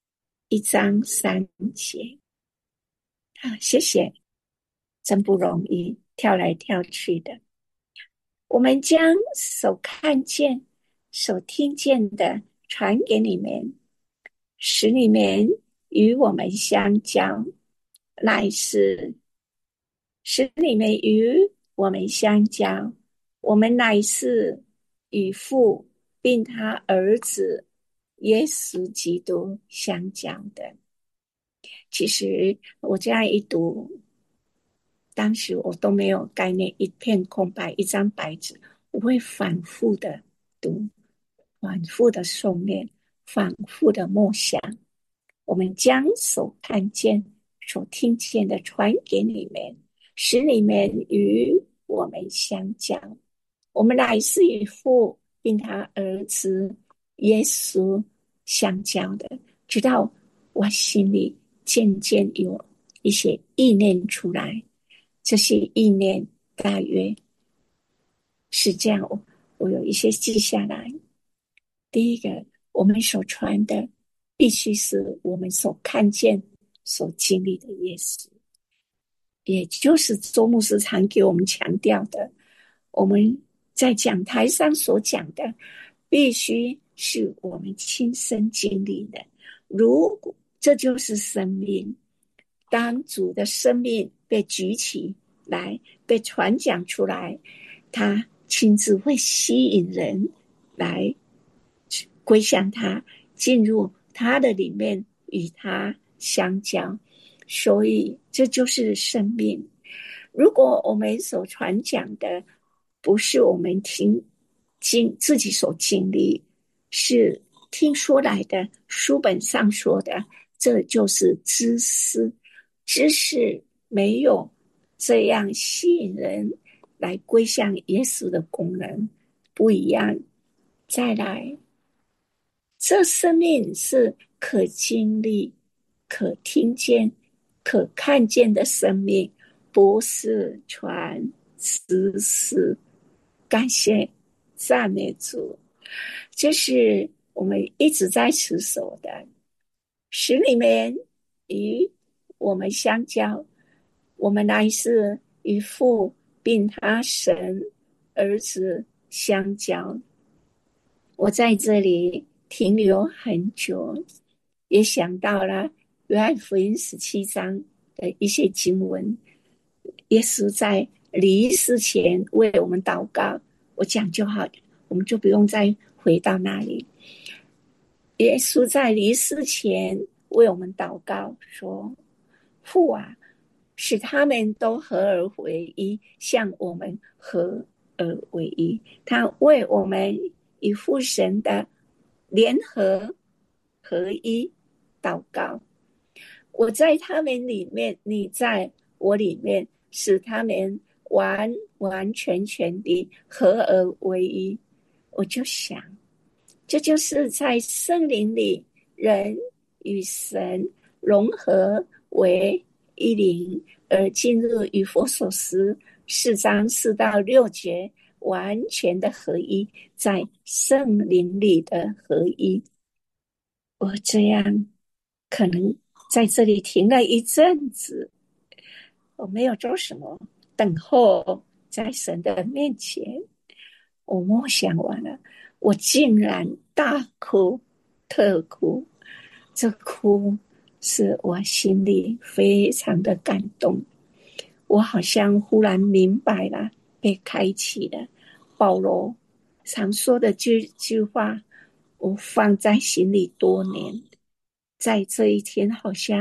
1章3节。好，谢谢，真不容易，跳来跳去的。我们将所看见、所听见的传给你们，使你们与我们相交，乃是使你们与我们相交，我们乃是与父并他儿子耶稣基督相交的。其实我这样一读，当时我都没有概念，一片空白，一张白纸，我会反复的读，反复的诵念，反复的默想。我们将所看见、所听见的传给你们，使你们与我们相交。我们乃是与父并他儿子耶稣相交的。直到我心里渐渐有一些意念出来，这些意念大约是这样，我有一些记下来。第一个，我们所传的必须是我们所看见、所经历的耶稣，也就是周牧师常给我们强调的，我们在讲台上所讲的，必须是我们亲身经历的。如果这就是生命，当主的生命被举起来，被传讲出来，他亲自会吸引人来归向他，进入他的里面，与他相交。所以这就是生命。如果我们所传讲的不是我们自己所经历，是听说来的，书本上说的，这就是知识。知识没有这样吸引人来归向耶稣的功能，不一样。再来，这生命是可经历、可听见、可看见的生命，不是传知识。感谢赞美主，这是我们一直在持守的，使你们与我们相交，我们乃是与父并他神儿子相交。我在这里停留很久，也想到了约翰福音17章的一些经文。耶稣在离世前为我们祷告，我讲就好，我们就不用再回到那里。耶稣在离世前为我们祷告说，父啊，使他们都合而为一，像我们合而为一。他为我们与父神的联合合一祷告。我在他们里面，你在我里面，使他们完完全全的合而为一。我就想，这就是在圣灵里，人与神融合为一灵，而进入以弗所书4章4到6节完全的合一，在圣灵里的合一。我这样可能在这里停了一阵子，我没有做什么，等候在神的面前。我默想完了，我竟然大哭特哭，这哭是我心里非常的感动。我好像忽然明白了，被开启了。保罗常说的这句话，我放在心里多年，在这一天好像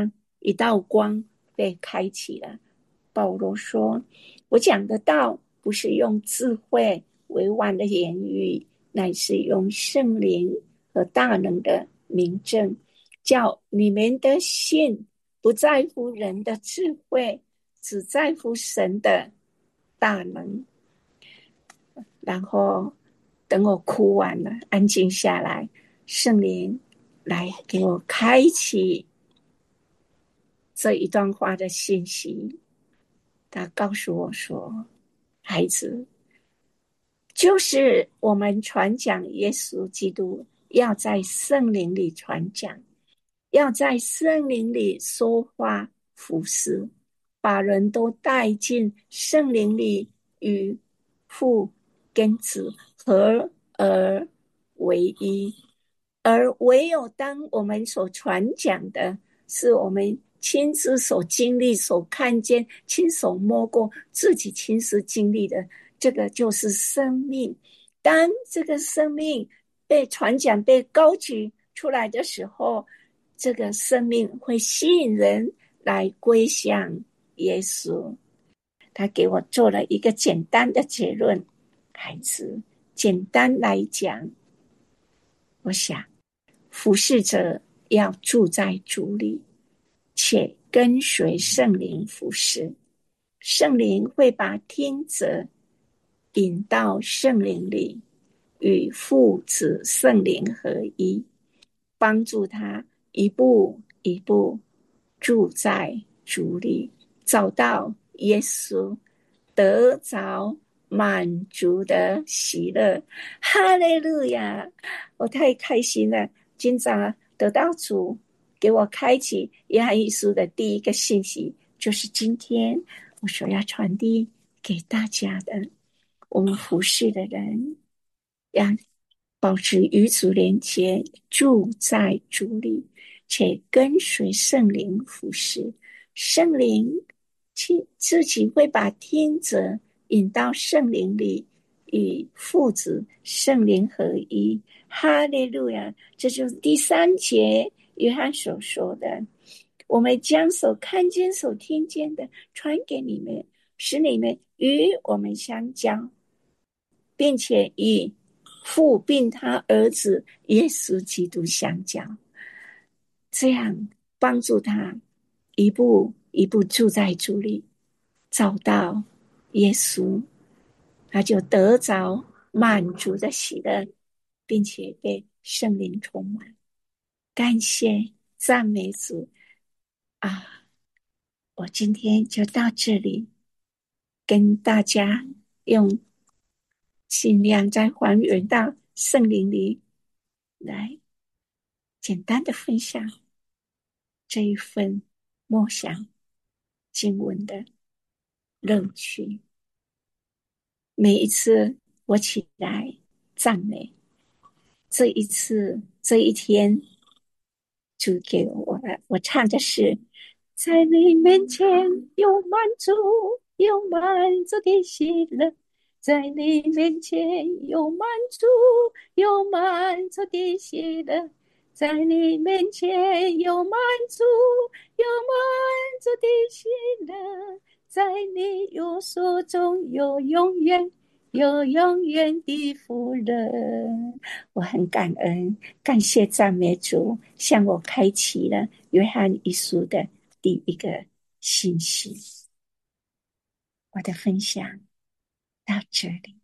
一道光被开启了。保罗说：我讲的道不是用智慧委婉的言语，乃是用圣灵和大能的明证，叫你们的信不在乎人的智慧，只在乎神的大能。然后等我哭完了，安静下来，圣灵来给我开启这一段话的信息。他告诉我说：孩子，就是我们传讲耶稣基督，要在圣灵里传讲，要在圣灵里说话服侍，把人都带进圣灵里，与父跟子合而为一。而唯有当我们所传讲的是我们亲自所经历、所看见、亲手摸过、自己亲自经历的，这个就是生命。当这个生命被传讲、被高举出来的时候，这个生命会吸引人来归向耶稣。他给我做了一个简单的结论，孩子，简单来讲，我想服侍者要住在主里，且跟随圣灵服侍。圣灵会把听者引到圣灵里，与父子圣灵合一，帮助他一步一步住在主里，找到耶稣，得着满足的喜乐。哈利路亚！我太开心了，今早得到主给我开启约翰一书的第一个信息，就是今天我所要传递给大家的。我们服侍的人要保持与主连结，住在主里，且跟随圣灵服侍。圣灵自己会把听者引到圣灵里，与父子圣灵合一。哈利路亚！这就是第三节约翰所说的，我们将所看见所听见的传给你们，使你们与我们相交，并且与父并他儿子耶稣基督相交，这样帮助他一步一步住在主里，找到耶稣，他就得着满足的喜乐，并且被圣灵充满。感谢赞美主啊！我今天就到这里，跟大家用尽量再还原到圣灵里来简单的分享这一份默想经文的乐趣。每一次我起来赞美，这一次这一天主给我的，我唱的是在你面前有满足，有满足的喜乐，在你面前有满足，有满足的喜乐，在你面前有满足，有满足的喜乐，在你右手中有永远，有永远的福乐。我很感恩，感谢赞美主，向我开启了约翰一书的第一个信息。我的分享到这里，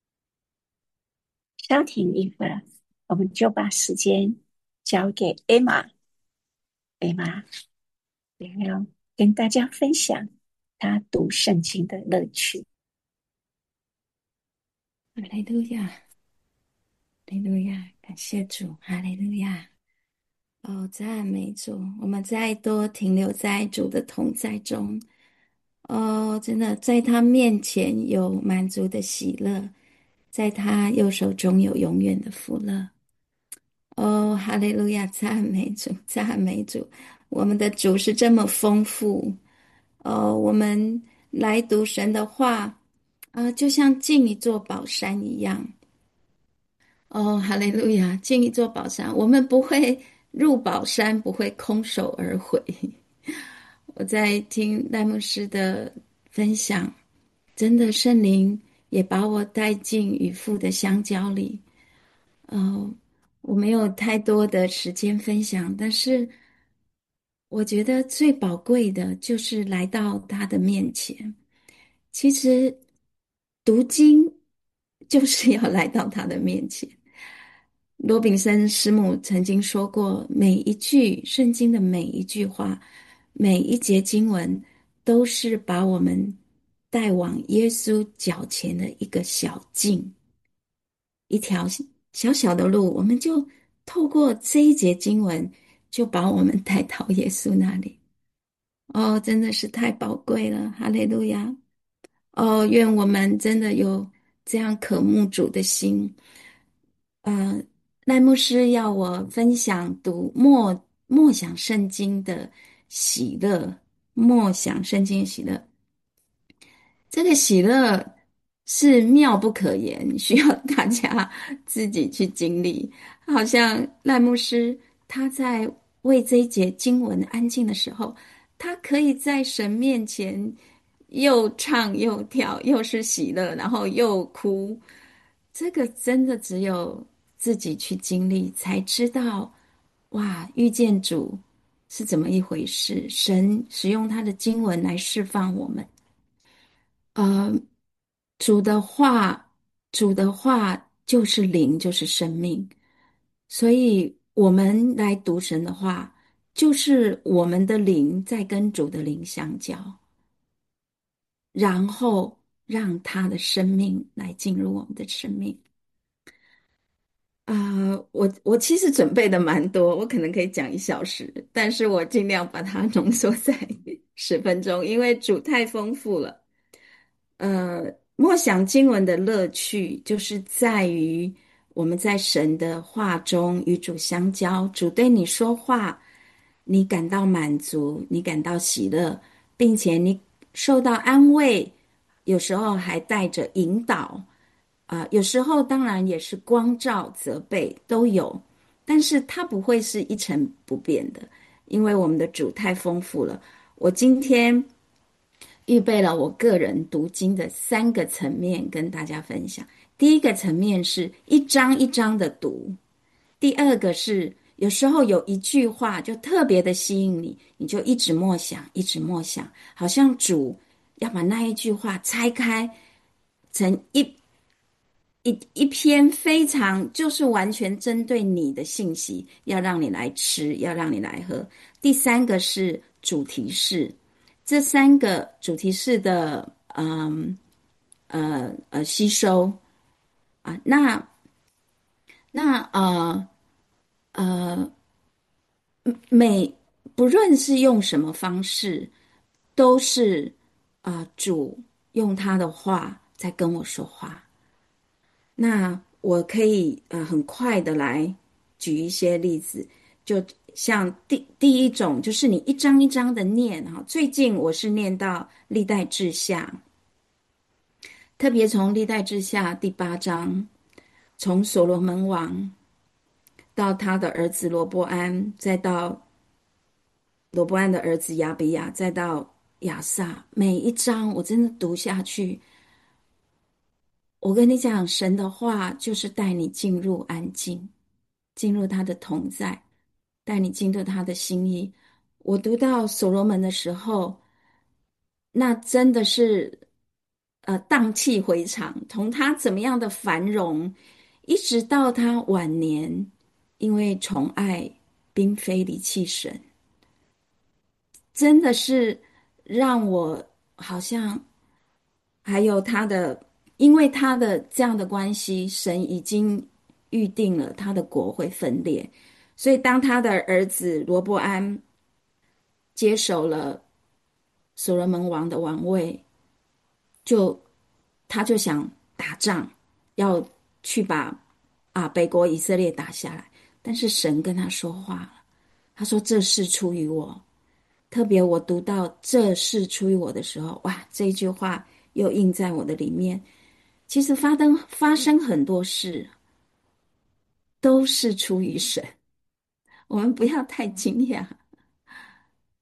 稍停一会儿，我们就把时间交给 Emma 也要跟大家分享她读圣经的乐趣。 哈利路亚，哈利路亚，感谢主，哈利路亚。哦，赞美主，我们再多停留在主的同在中。哦，真的，在他面前有满足的喜乐，在他右手中有永远的福乐。哦，哈利路亚，赞美主，赞美主！我们的主是这么丰富。哦，我们来读神的话，就像进一座宝山一样。哦，哈利路亚，进一座宝山，我们不会入宝山，不会空手而回。 我在听赖牧师的分享，真的圣灵也把我带进与父的相交里。呃，我没有太多的时间分享，但是我觉得最宝贵的就是来到他的面前。其实读经就是要来到他的面前。罗炳森师母曾经说过，每一句圣经的每一句话，每一节经文，都是把我们带往耶稣脚前的一个小径，一条小小的路，我们就透过这一节经文，就把我们带到耶稣那里。哦，真的是太宝贵了，哈利路亚！哦，愿我们真的有这样渴慕主的心。呃，赖牧师要我分享读默想圣经的喜乐，默想圣经的喜乐。这个喜乐是妙不可言，需要大家自己去经历。好像赖牧师他在为这一节经文安静的时候，他可以在神面前又唱又跳，又是喜乐，然后又哭。这个真的只有自己去经历，才知道，哇，遇见主是怎么一回事。神使用他的经文来释放我们。呃，主的话，主的话就是灵，就是生命。所以，我们来读神的话，就是我们的灵在跟主的灵相交，然后让他的生命来进入我们的生命。我其实准备的蛮多，我可能可以讲1小时，但是我尽量把它浓缩在10分钟，因为主太丰富了。默想经文的乐趣就是在于我们在神的话中与主相交，主对你说话，你感到满足，你感到喜乐，并且你受到安慰，有时候还带着引导，有时候当然也是光照、责备都有，但是它不会是一成不变的，因为我们的主太丰富了。我今天预备了我个人读经的3个层面跟大家分享。第一个层面是一章一章的读，第二个是有时候有一句话就特别的吸引你，你就一直默想，一直默想，好像主要把那一句话拆开成一篇非常就是完全针对你的信息，要让你来吃，要让你来喝。第三个是主题式，这3个主题式的吸收啊，那每不论是用什么方式，都是主用他的话在跟我说话。那我可以很快的来举一些例子，就像第一种，就是你一章一章的念哈。最近我是念到历代志下，特别从历代志下第8章，从所罗门王到他的儿子罗波安，再到罗波安的儿子亚比亚，再到亚萨，每一章我真的读下去，我跟你讲，神的话就是带你进入安静，进入他的同在，带你进入他的心意。我读到所罗门的时候，那真的是荡气回肠，从他怎么样的繁荣，一直到他晚年，因为宠爱并非离弃神，真的是让我好像还有他的，因为他的这样的关系，神已经预定了他的国会分裂，所以当他的儿子罗伯安接手了所罗门王的王位，就他就想打仗，要去把北国以色列打下来，但是神跟他说话了，他说这是出于我。特别我读到这是出于我的时候，哇，这一句话又印在我的里面。其实发生很多事都是出于神，我们不要太惊讶。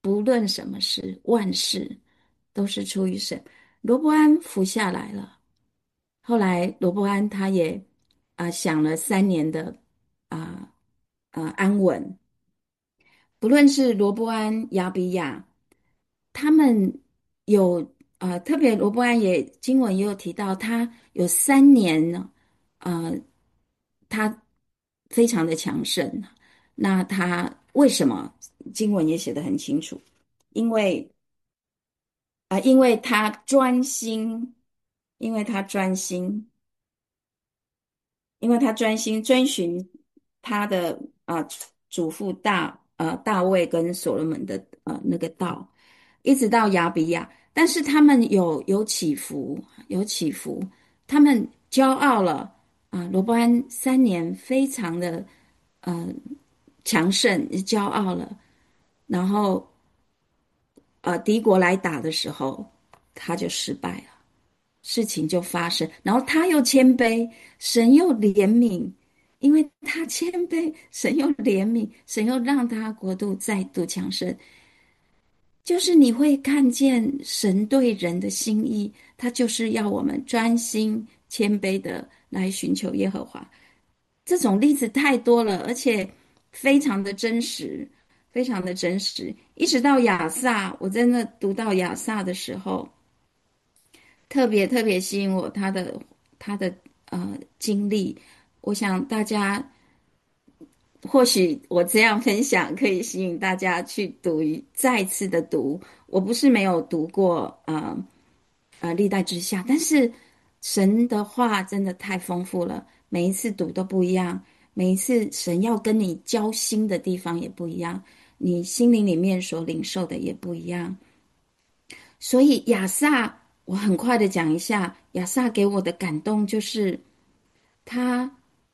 不论什么事，万事都是出于神。罗伯安服下来了，后来罗伯安他也享了3年的啊安稳。不论是罗伯安、亚比亚，他们有特别罗伯安也经文也有提到，他有3年呢，呃，他非常的强盛。那他为什么？经文也写得很清楚，因为因为他专心，因为他专心。因为他专心遵循他的祖父大卫跟所罗门的那个道，一直到亚比亚，但是他们有起伏，有起伏，他们骄傲了罗伯安3年非常的呃强盛，骄傲了，然后敌国来打的时候，他就失败了。事情就发生，然后他又谦卑，神又怜悯，因为他谦卑，神又怜悯，神又让他国度再度强盛。就是你会看见神对人的心意，他就是要我们专心谦卑的来寻求耶和华。这种例子太多了，而且非常的真实，非常的真实。一直到亚萨，我真的读到亚萨的时候，特别特别吸引我他的经历。我想大家或许我这样分享可以吸引大家去读，再次的读。我不是没有读过历代之下，但是神的话真的太丰富了，每一次读都不一样，每一次神要跟你交心的地方也不一样，你心灵里面所领受的也不一样。所以亚萨，我很快的讲一下，亚萨给我的感动就是他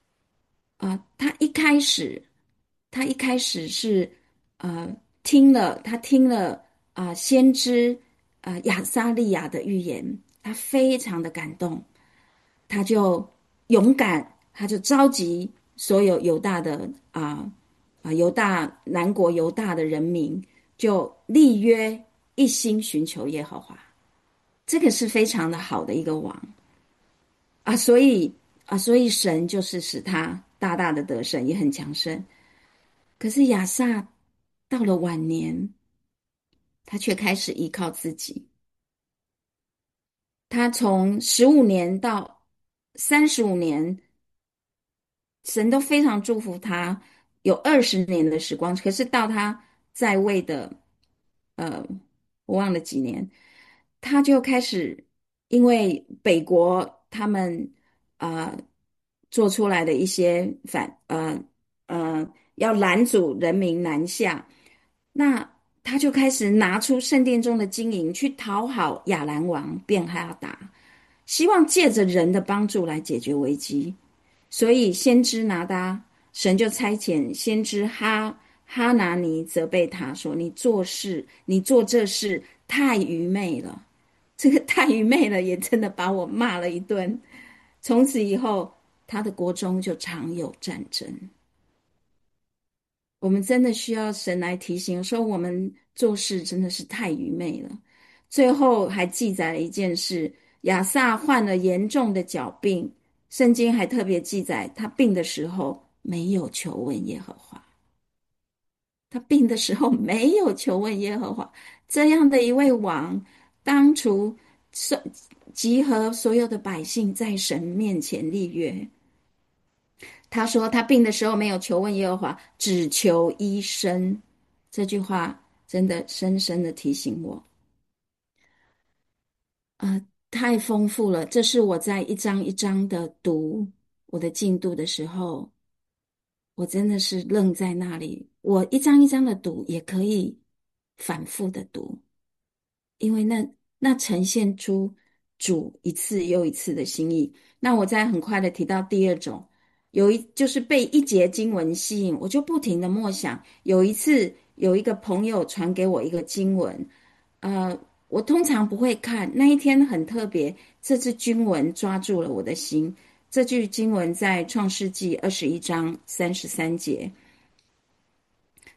他一开始是呃他听了先知亚撒利亚的预言，他非常的感动，他就勇敢，他就召集所有犹大的犹大南国犹大的人民，就立约一心寻求耶和华。这个是非常的好的一个王所以神就是使他大大的得胜，也很强盛。可是亚萨到了晚年，他却开始依靠自己。他从15年到35年，神都非常祝福他，有20年的时光。可是到他在位的，呃，我忘了几年，他就开始因为北国他们呃做出来的一些要拦阻人民南下，那他就开始拿出圣殿中的金银去讨好亚兰王便哈达，希望借着人的帮助来解决危机。所以先知拿答，神就差遣先知哈拿尼责备他说：你做这事太愚昧了。这个太愚昧了，也真的把我骂了一顿。从此以后，他的国中就常有战争。我们真的需要神来提醒，说我们做事真的是太愚昧了。最后还记载了一件事，亚萨患了严重的脚病，圣经还特别记载他病的时候没有求问耶和华。他病的时候没有求问耶和华，这样的一位王，当初集合所有的百姓在神面前立约。他说他病的时候没有求问耶和华，只求医生。这句话真的深深的提醒我，太丰富了。这是我在一章一章的读我的进度的时候，我真的是愣在那里。我一章一章的读，也可以反复的读，因为那呈现出主一次又一次的心意。那我再很快的提到第二种，就是被一节经文吸引，我就不停的默想。有一次有一个朋友传给我一个经文，我通常不会看，那一天很特别，这句经文抓住了我的心。这句经文在创世纪21章33节，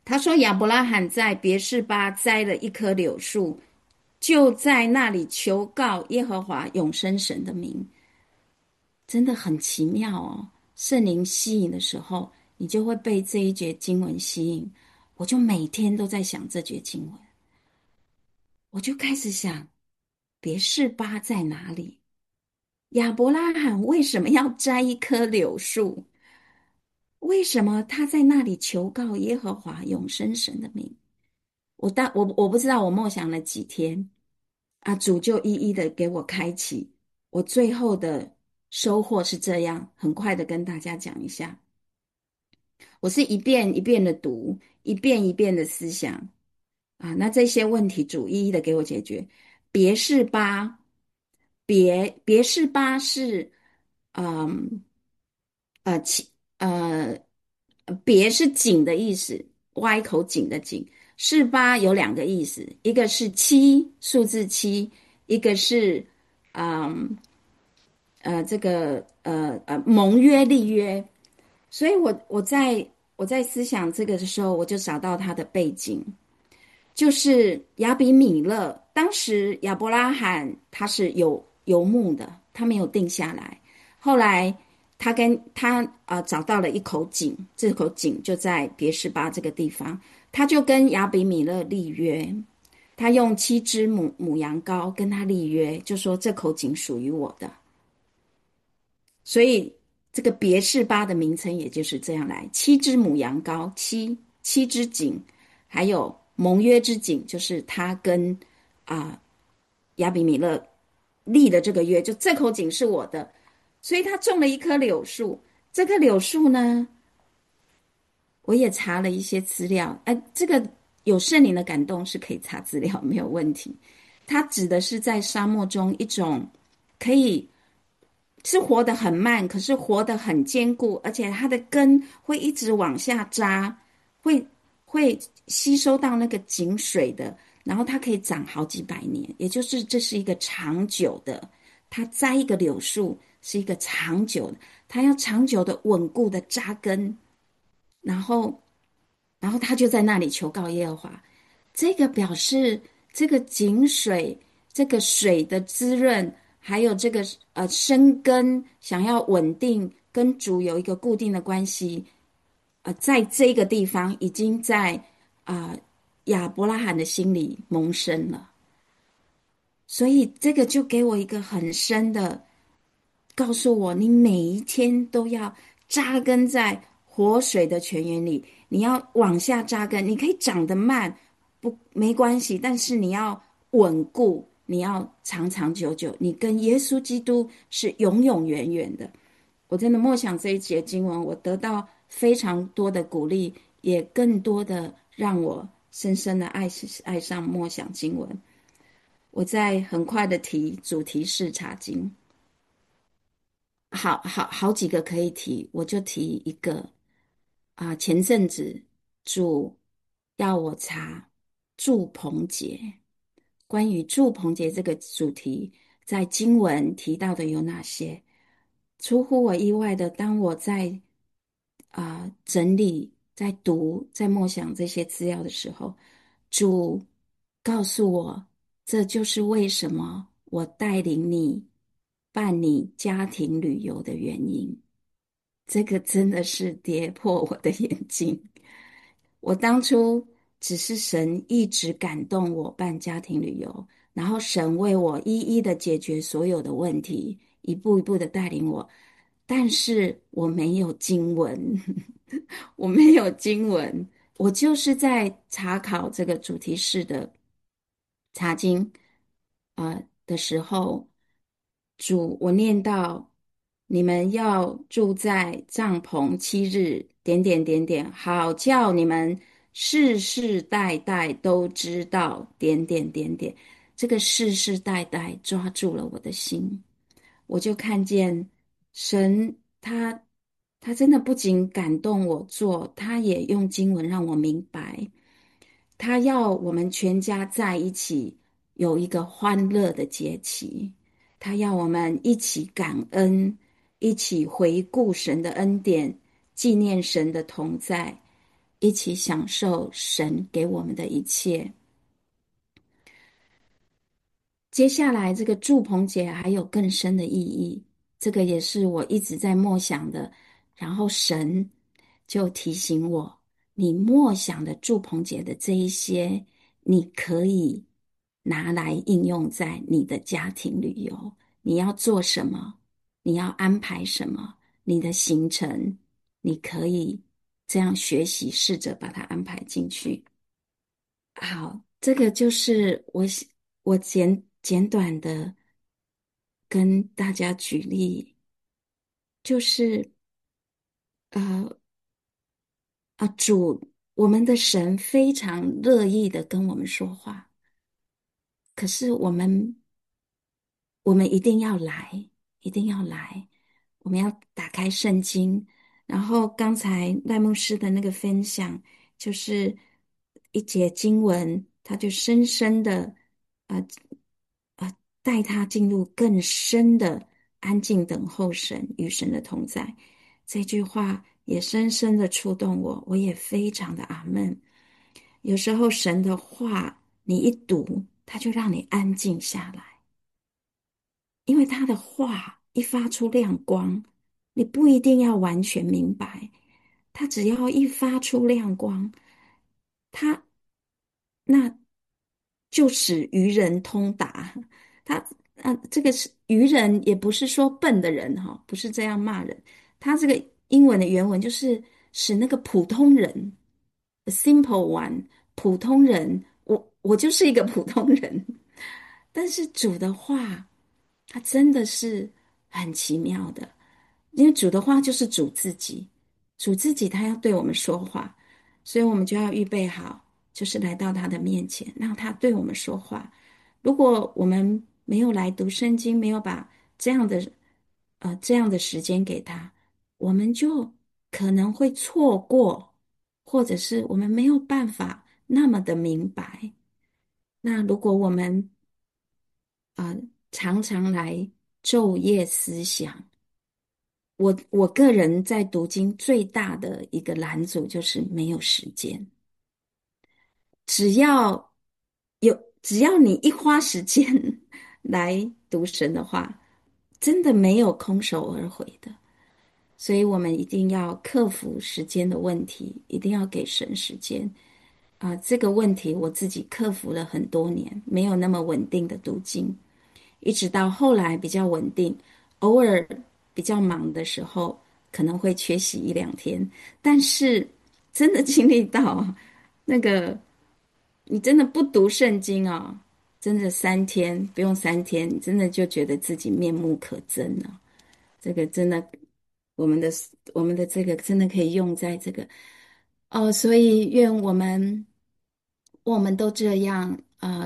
他说亚伯拉罕在别是巴栽了一棵柳树，就在那里求告耶和华永生神的名。真的很奇妙哦！圣灵吸引的时候，你就会被这一节经文吸引。我就每天都在想这节经文，我就开始想，别是巴在哪里？亚伯拉罕为什么要摘一棵柳树？为什么他在那里求告耶和华永生神的名？我不知道，我默想了几天啊，主就一一的给我开启。我最后的收获是这样，很快的跟大家讲一下。我是一遍一遍的读，一遍一遍的思想啊，那这些问题主一一的给我解决。别是巴，别是巴是，嗯其呃别是井的意思，挖一口井的井。是巴有两个意思，一个是七，数字七，一个是嗯这个盟约立约。所以我在思想这个的时候，我就找到他的背景，就是亚比米勒。当时亚伯拉罕他是有游牧的，他没有定下来。后来他找到了一口井，这口井就在别是巴这个地方，他就跟亚比米勒立约，他用7只母羊羔跟他立约，就说这口井属于我的。所以这个别是巴的名称也就是这样来，7只母羊羔，七只井，还有盟约之井，就是他跟亚比米勒立的这个约，就这口井是我的。所以他种了一棵柳树，这棵柳树呢，我也查了一些资料，这个有圣灵的感动是可以查资料，没有问题。它指的是在沙漠中一种可以是活得很慢，可是活得很坚固，而且它的根会一直往下扎，会吸收到那个井水的，然后它可以长好几百年，也就是这是一个长久的。它栽一个柳树是一个长久的，它要长久的稳固的扎根，然后他就在那里求告耶和华。这个表示这个井水，这个水的滋润，还有这个生根，想要稳定跟主有一个固定的关系，在这个地方已经在亚伯拉罕的心里萌生了。所以这个就给我一个很深的告诉我，你每一天都要扎根在活水的泉源里，你要往下扎根。你可以长得慢，没关系，但是你要稳固，你要长长久久，你跟耶稣基督是永永远远的。我真的默想这一节经文，我得到非常多的鼓励，也更多的让我深深的爱上默想经文。我在很快的提主题式查经，好几个可以提，我就提一个前阵子主要我查祝棚节，关于祝棚节这个主题，在经文提到的有哪些？出乎我意外的，当我在整理、在读、在默想这些资料的时候，主告诉我，这就是为什么我带领你办理家庭旅游的原因。这个真的是跌破我的眼睛。我当初只是神一直感动我办家庭旅游，然后神为我一一的解决所有的问题，一步一步的带领我。但是我没有经文，我没有经文，我就是在查考这个主题式的查经的时候，我念到你们要住在帐篷7日，点点点点，好叫你们世世代代都知道，点点点点。这个世世代代抓住了我的心，我就看见神他真的不仅感动我做，他也用经文让我明白，他要我们全家在一起有一个欢乐的节期，他要我们一起感恩，一起回顾神的恩典，纪念神的同在， 一起享受神给我们的一切。接下来这个祝棚节还有更深的意义，这个也是我一直在默想的。然后神就提醒我，你默想的祝棚节的这一些，你可以拿来应用在你的家庭旅游。你要做什么？你要安排什么？你的行程，你可以这样学习，试着把它安排进去。好，这个就是我简短的跟大家举例，就是呃我们的神非常乐意的跟我们说话，可是我们一定要来，一定要来，我们要打开圣经。然后刚才赖牧师的那个分享，就是一节经文，他就深深的呃带他进入更深的安静等候神与神的同在。这句话也深深的触动我，我也非常的阿们。有时候神的话，你一读，他就让你安静下来。因为他的话一发出亮光，你不一定要完全明白，他只要一发出亮光，他那就使愚人通达。他这个是愚人，也不是说笨的人哈，不是这样骂人。他这个英文的原文就是使那个普通人，the simple one，普通人，我就是一个普通人，但是主的话。他真的是很奇妙的，因为主的话就是主自己，主自己他要对我们说话，所以我们就要预备好，就是来到他的面前，让他对我们说话。如果我们没有来读圣经，没有把这样的时间给他，我们就可能会错过，或者是我们没有办法那么的明白。那如果我们呃，常常来昼夜思想。我个人在读经最大的一个拦阻就是没有时间。只要只要你一花时间来读神的话，真的没有空手而回的。所以我们一定要克服时间的问题，一定要给神时间。这个问题我自己克服了很多年，没有那么稳定的读经。一直到后来比较稳定，偶尔比较忙的时候，可能会缺席一两天。但是真的经历到那个你真的不读圣经啊，真的3天不用3天，你真的就觉得自己面目可憎了。这个真的，我们的我们的这个真的可以用在这个所以愿我们都这样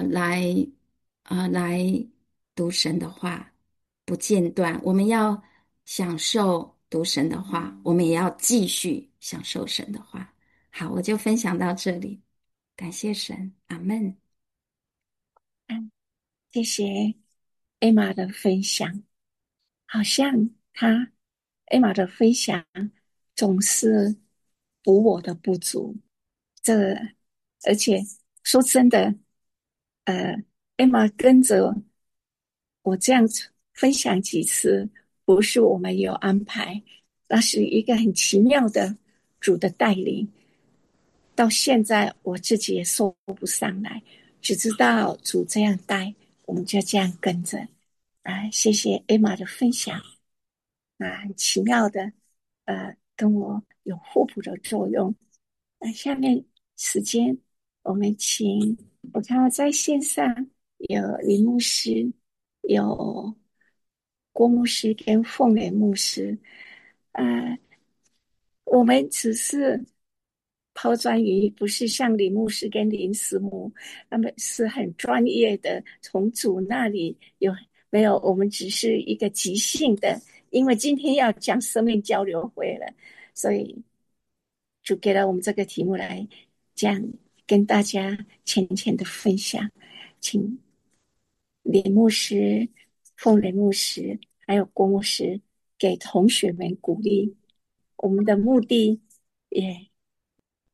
来读神的话，不间断。我们要享受读神的话，我们也要继续享受神的话。好，我就分享到这里，感谢神，阿门。 嗯，谢谢艾玛的分享。好像艾玛的分享总是补我的不足。这而且说真的，艾玛跟着我这样子分享几次，不是我们有安排，那是一个很奇妙的主的带领。到现在我自己也说不上来，只知道主这样带，我们就这样跟着。谢谢艾玛的分享。很奇妙的，跟我有互补的作用。下面时间我们请，我看到在线上有林牧师，有郭牧师跟凤莲牧师。呃，我们只是抛砖引玉，不是像林牧师跟林师母，他们是很专业的，从主那里没有？我们只是一个即兴的，因为今天要讲生命交流会了，所以就给了我们这个题目来讲，跟大家浅浅的分享。请林牧师、凤雷牧师还有郭牧师给同学们鼓励。我们的目的也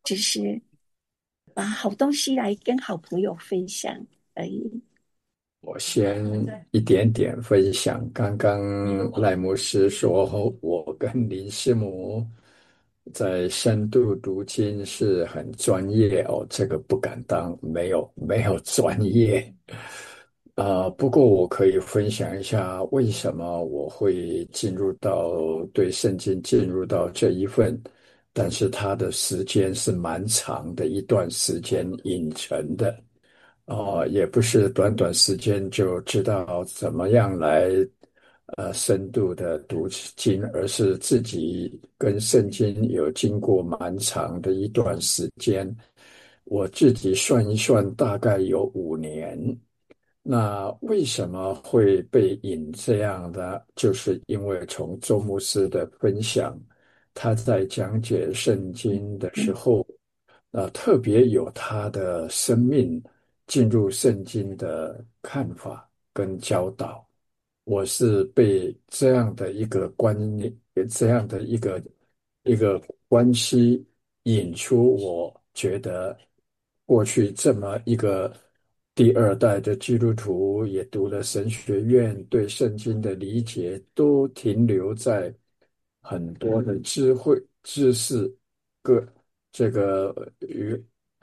只是把好东西来跟好朋友分享而已。 我先一点点分享。刚刚赖牧师说，我跟林师母在深度读经是很专业哦，这个不敢当，没有专业。不过我可以分享一下为什么我会对圣经进入到这一份，但是它的时间是蛮长的一段时间引成的。也不是短短时间就知道怎么样来深度的读经，而是自己跟圣经有经过蛮长的一段时间。我自己算一算，大概有5年。那为什么会被引这样的？就是因为从周牧师的分享，他在讲解圣经的时候，特别有他的生命进入圣经的看法跟教导。我是被这样的一个观念，这样的一个关系引出，我觉得过去这么一个第二代的基督徒，也读了神学院，对圣经的理解都停留在很多的智慧、知识、个这个与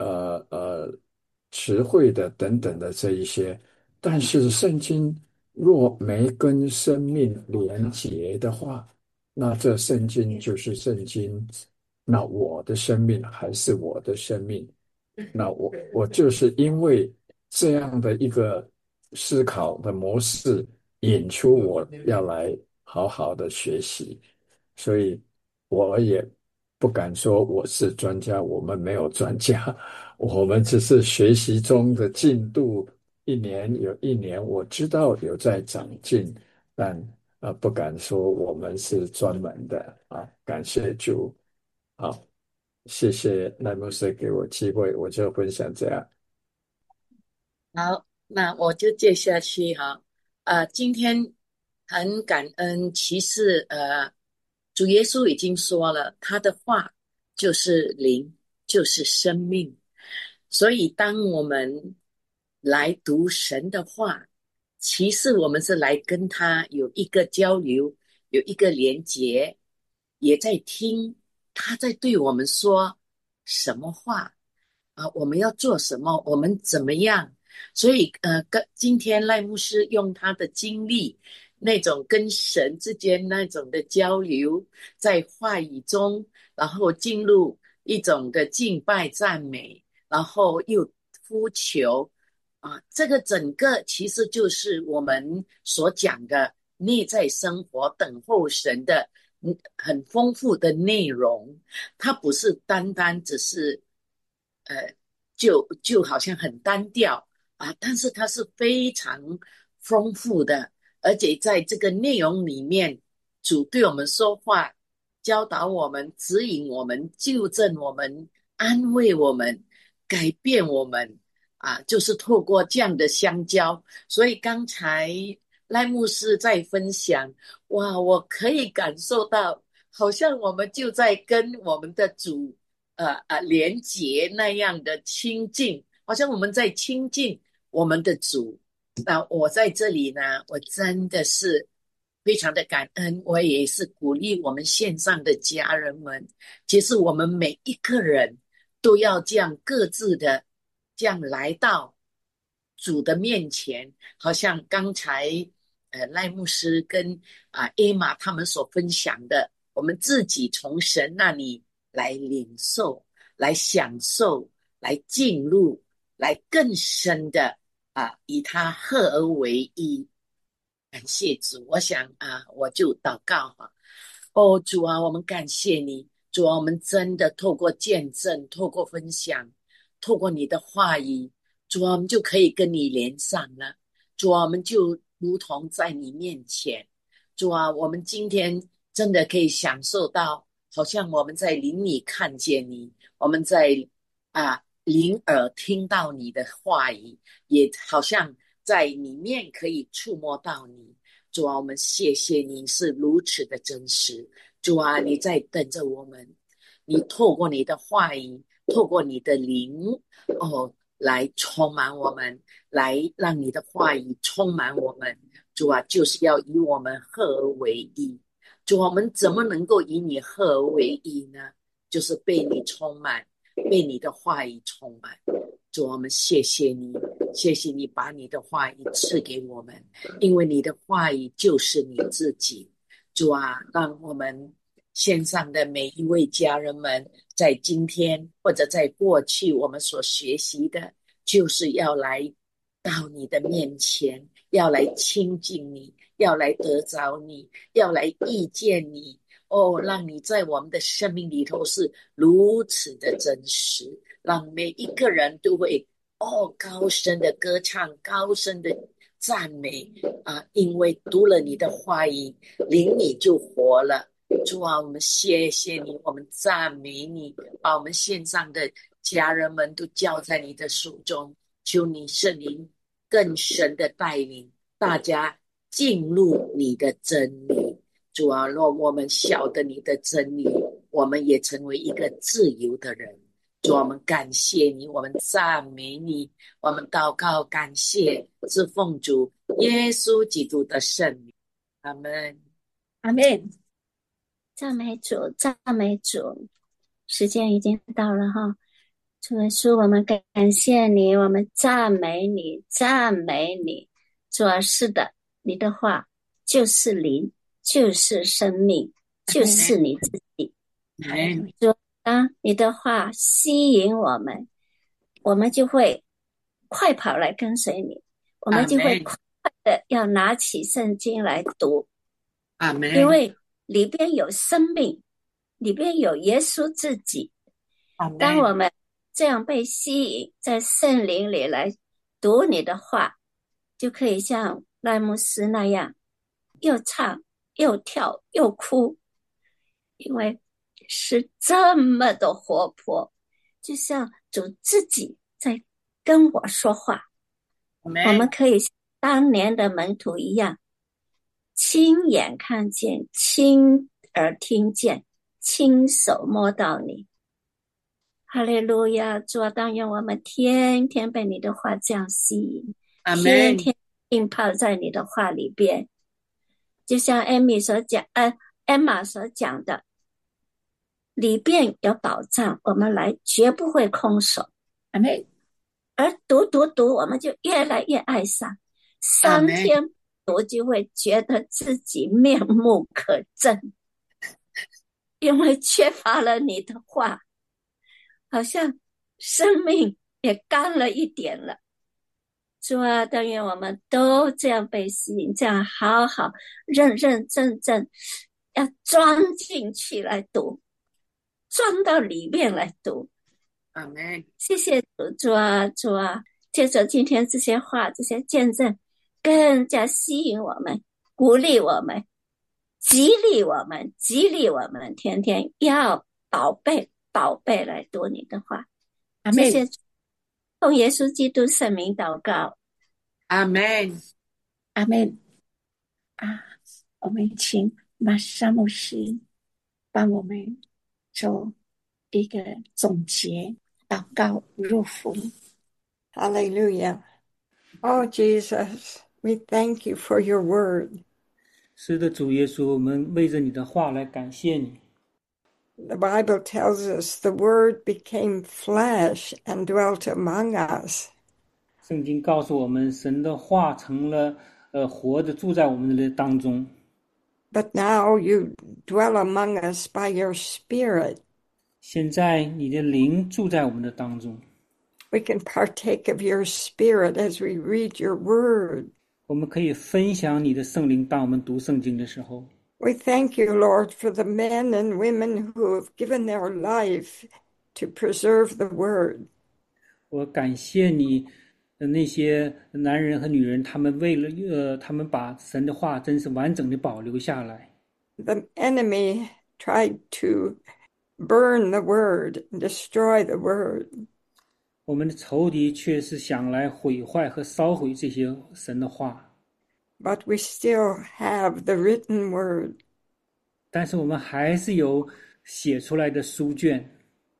词汇的等等的这一些，但是圣经若没跟生命连结的话，那这圣经就是圣经，那我的生命还是我的生命。那我就是因为这样的一个思考的模式，引出我要来好好的学习，所以我也不敢说我是专家，我们没有专家，我们只是学习中的进度，一年有一年，我知道有在长进，但不敢说我们是专门的啊，感谢主。好，谢谢赖牧师给我机会，我就分享这样。 好，那我就接下去哈。今天很感恩，其实主耶稣已经说了，他的话就是灵，就是生命。所以，当我们来读神的话，其实我们是来跟他有一个交流，有一个连结，也在听他在对我们说什么话我们要做什么，我们怎么样。所以，今天赖牧师用他的经历，那种跟神之间那种的交流，在话语中，然后进入一种的敬拜赞美，然后又呼求这个整个其实就是我们所讲的内在生活等候神的很丰富的内容，它不是单单只是就好像很单调但是它是非常丰富的，而且在这个内容里面，主对我们说话，教导我们，指引我们，纠正我们，安慰我们，改变我们就是透过这样的相交。所以刚才赖牧师在分享，哇，我可以感受到，好像我们就在跟我们的主连结那样的亲近，好像我们在亲近我们的主。那我在这里呢，我真的是非常的感恩，我也是鼓励我们线上的家人们，其实我们每一个人都要这样各自的这样来到主的面前，好像刚才赖牧师跟艾玛他们所分享的，我们自己从神那里来领受，来享受，来进入，来更深的以他合而为一。感谢主，我想我就祷告主啊，我们感谢你，主啊，我们真的透过见证，透过分享，透过你的话语，主啊，我们就可以跟你连上了。主啊，我们就如同在你面前。主啊，我们今天真的可以享受到，好像我们在灵里看见你，我们在灵耳听到你的话语，也好像在里面可以触摸到你。主啊，我们谢谢你是如此的真实。主啊，你在等着我们，你透过你的话语， 透过你的灵来充满我们，来让你的话语充满我们。主啊，就是要以我们合而为一。主，我们怎么能够以你合而为一呢？就是被你充满，被你的话语充满。主，我们谢谢你，谢谢你把你的话语赐给我们，因为你的话语就是你自己。主啊，让我们线上的每一位家人们，在今天或者在过去我们所学习的，就是要来到你的面前，要来亲近你，要来得着你，要来遇见你。让你在我们的生命里头是如此的真实，让每一个人都会高声的歌唱，高声的赞美啊！因为读了你的话语，灵里就活了。主啊，我们谢谢你，我们赞美你，把我们线上的家人们都交在你的手中，求你圣灵更深的带领大家进入你的真理。主啊，若我们晓得你的真理，我们也成为一个自由的人。主，我们感谢你，我们赞美你，我们祷告感谢，是奉主耶稣基督的圣名。阿们， 阿门。 赞美主，赞美主。时间已经到了哈，主耶稣，我们感谢你，我们赞美你，赞美你。主啊，是的，你的话就是灵，就是生命，就是你自己。主啊，你的话吸引我们，我们就会快跑来跟随你，我们就会快的要拿起圣经来读。 阿们， 因为里边有生命，里边有耶稣自己。当我们这样被吸引，在圣灵里来读你的话，就可以像赖牧师那样，又唱又跳又哭，因为是这么的活泼，就像主自己在跟我说话。我们可以像当年的门徒一样，亲眼看见，亲耳听见，亲手摸到你。哈利路亚！主啊，但愿我们天天被你的话这样吸引，天天浸泡在你的话里边。就像Emma所讲的，里边有宝藏，我们来绝不会空手。 阿们。 而读，我们就越来越爱上。3天读就会觉得自己面目可憎，因为缺乏了你的话，好像生命也干了一点了。主啊，但愿我们都这样被吸引，这样好好认认真真要钻进去来读，钻到里面来读。 阿们， 谢谢主啊，主啊，借着今天这些话，这些见证，更加吸引我们，鼓励我们，激励我们，天天要宝贝来读你的话。 阿们。 谢谢，奉耶稣基督圣名祷告。 阿们， 阿们。我们请玛莎牧师帮我们做一个总结，祷告入福。 Hallelujah. Oh, Jesus, we thank you for your word. 是的，主耶稣，我们为着你的话来感谢你。 The Bible tells us the word became flesh and dwelt among us. 圣经告诉我们，神的话成了活的住在我们的当中。 But now you dwell among us by your Spirit. 现在你的灵住在我们的当中。 We can partake of your Spirit as we read your word. 我们可以分享你的圣灵，当我们读圣经的时候。 We thank you, Lord, for the men and women who have given their life to preserve the word. 我感谢你，那些男人和女人，他们为了他们把神的话真是完整的保留下来。 The enemy tried to burn the word, destroy the word. 我们的仇敌却是想来毁坏和烧毁这些神的话。 But we still have the written word. 但是我们还是有写出来的书卷。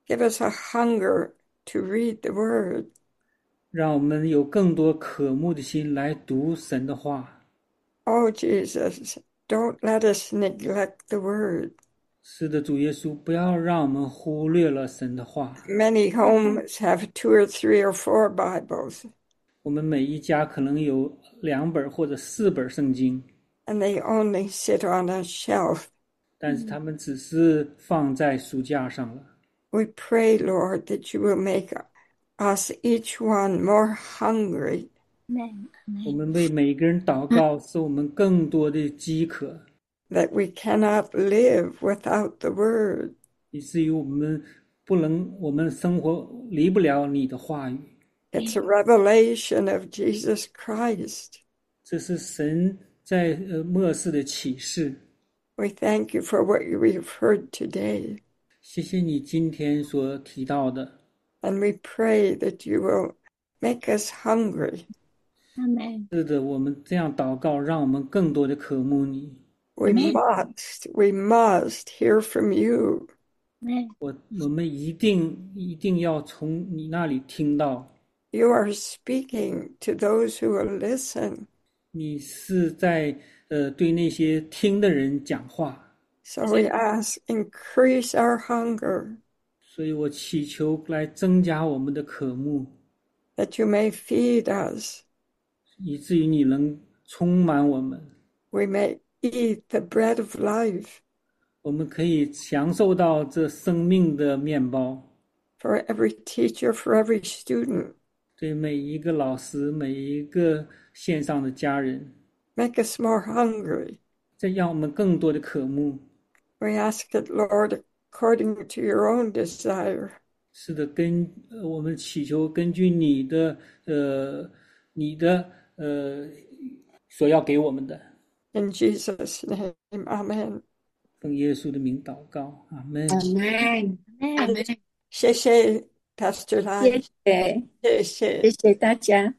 Give us a hunger to read the Word. 让我们有更多渴慕的心来读神的话。 Oh, Jesus, don't let us neglect the Word. 是的，主耶稣，不要让我们忽略了神的话。 Many homes have 2 or 3 or 4 Bibles, 我们每一家可能有2本或者4本圣经， and they only sit on a shelf. 但是他们只是放在书架上了。 We pray, Lord, that you will make us each one more hungry, 我们为每个人祷告，使我们更多的饥渴， that we cannot live without the Word. 以至于我们生活离不了你的话语。 It's a revelation of Jesus Christ. 这是神在末世的启示。 We thank you for what we've heard today, 谢谢你今天所提到的， and we pray that you will make us hungry. 是的，我们这样祷告，让我们更多的渴慕你。 We must hear from you. 我们一定要从你那里听到， You are speaking to those who will listen. 你是在对那些听的人讲话。 So we ask, increase our hunger, 所以我祈求来增加我们的渴慕， that you may feed us. 以至于你能充满我们， We may eat the bread of life. 我们可以享受到这生命的面包。 For every teacher, for every student, 对每一个老师，每一个线上的家人， make us more hungry. 再让我们更多的渴慕。 We ask it, Lord, according to your own desire. 是的，我们祈求根据你的所要给我们的， In Jesus' name, amen. 奉耶稣的名祷告，阿门。 阿门。 谢谢 Pastor Lai. 谢谢大家。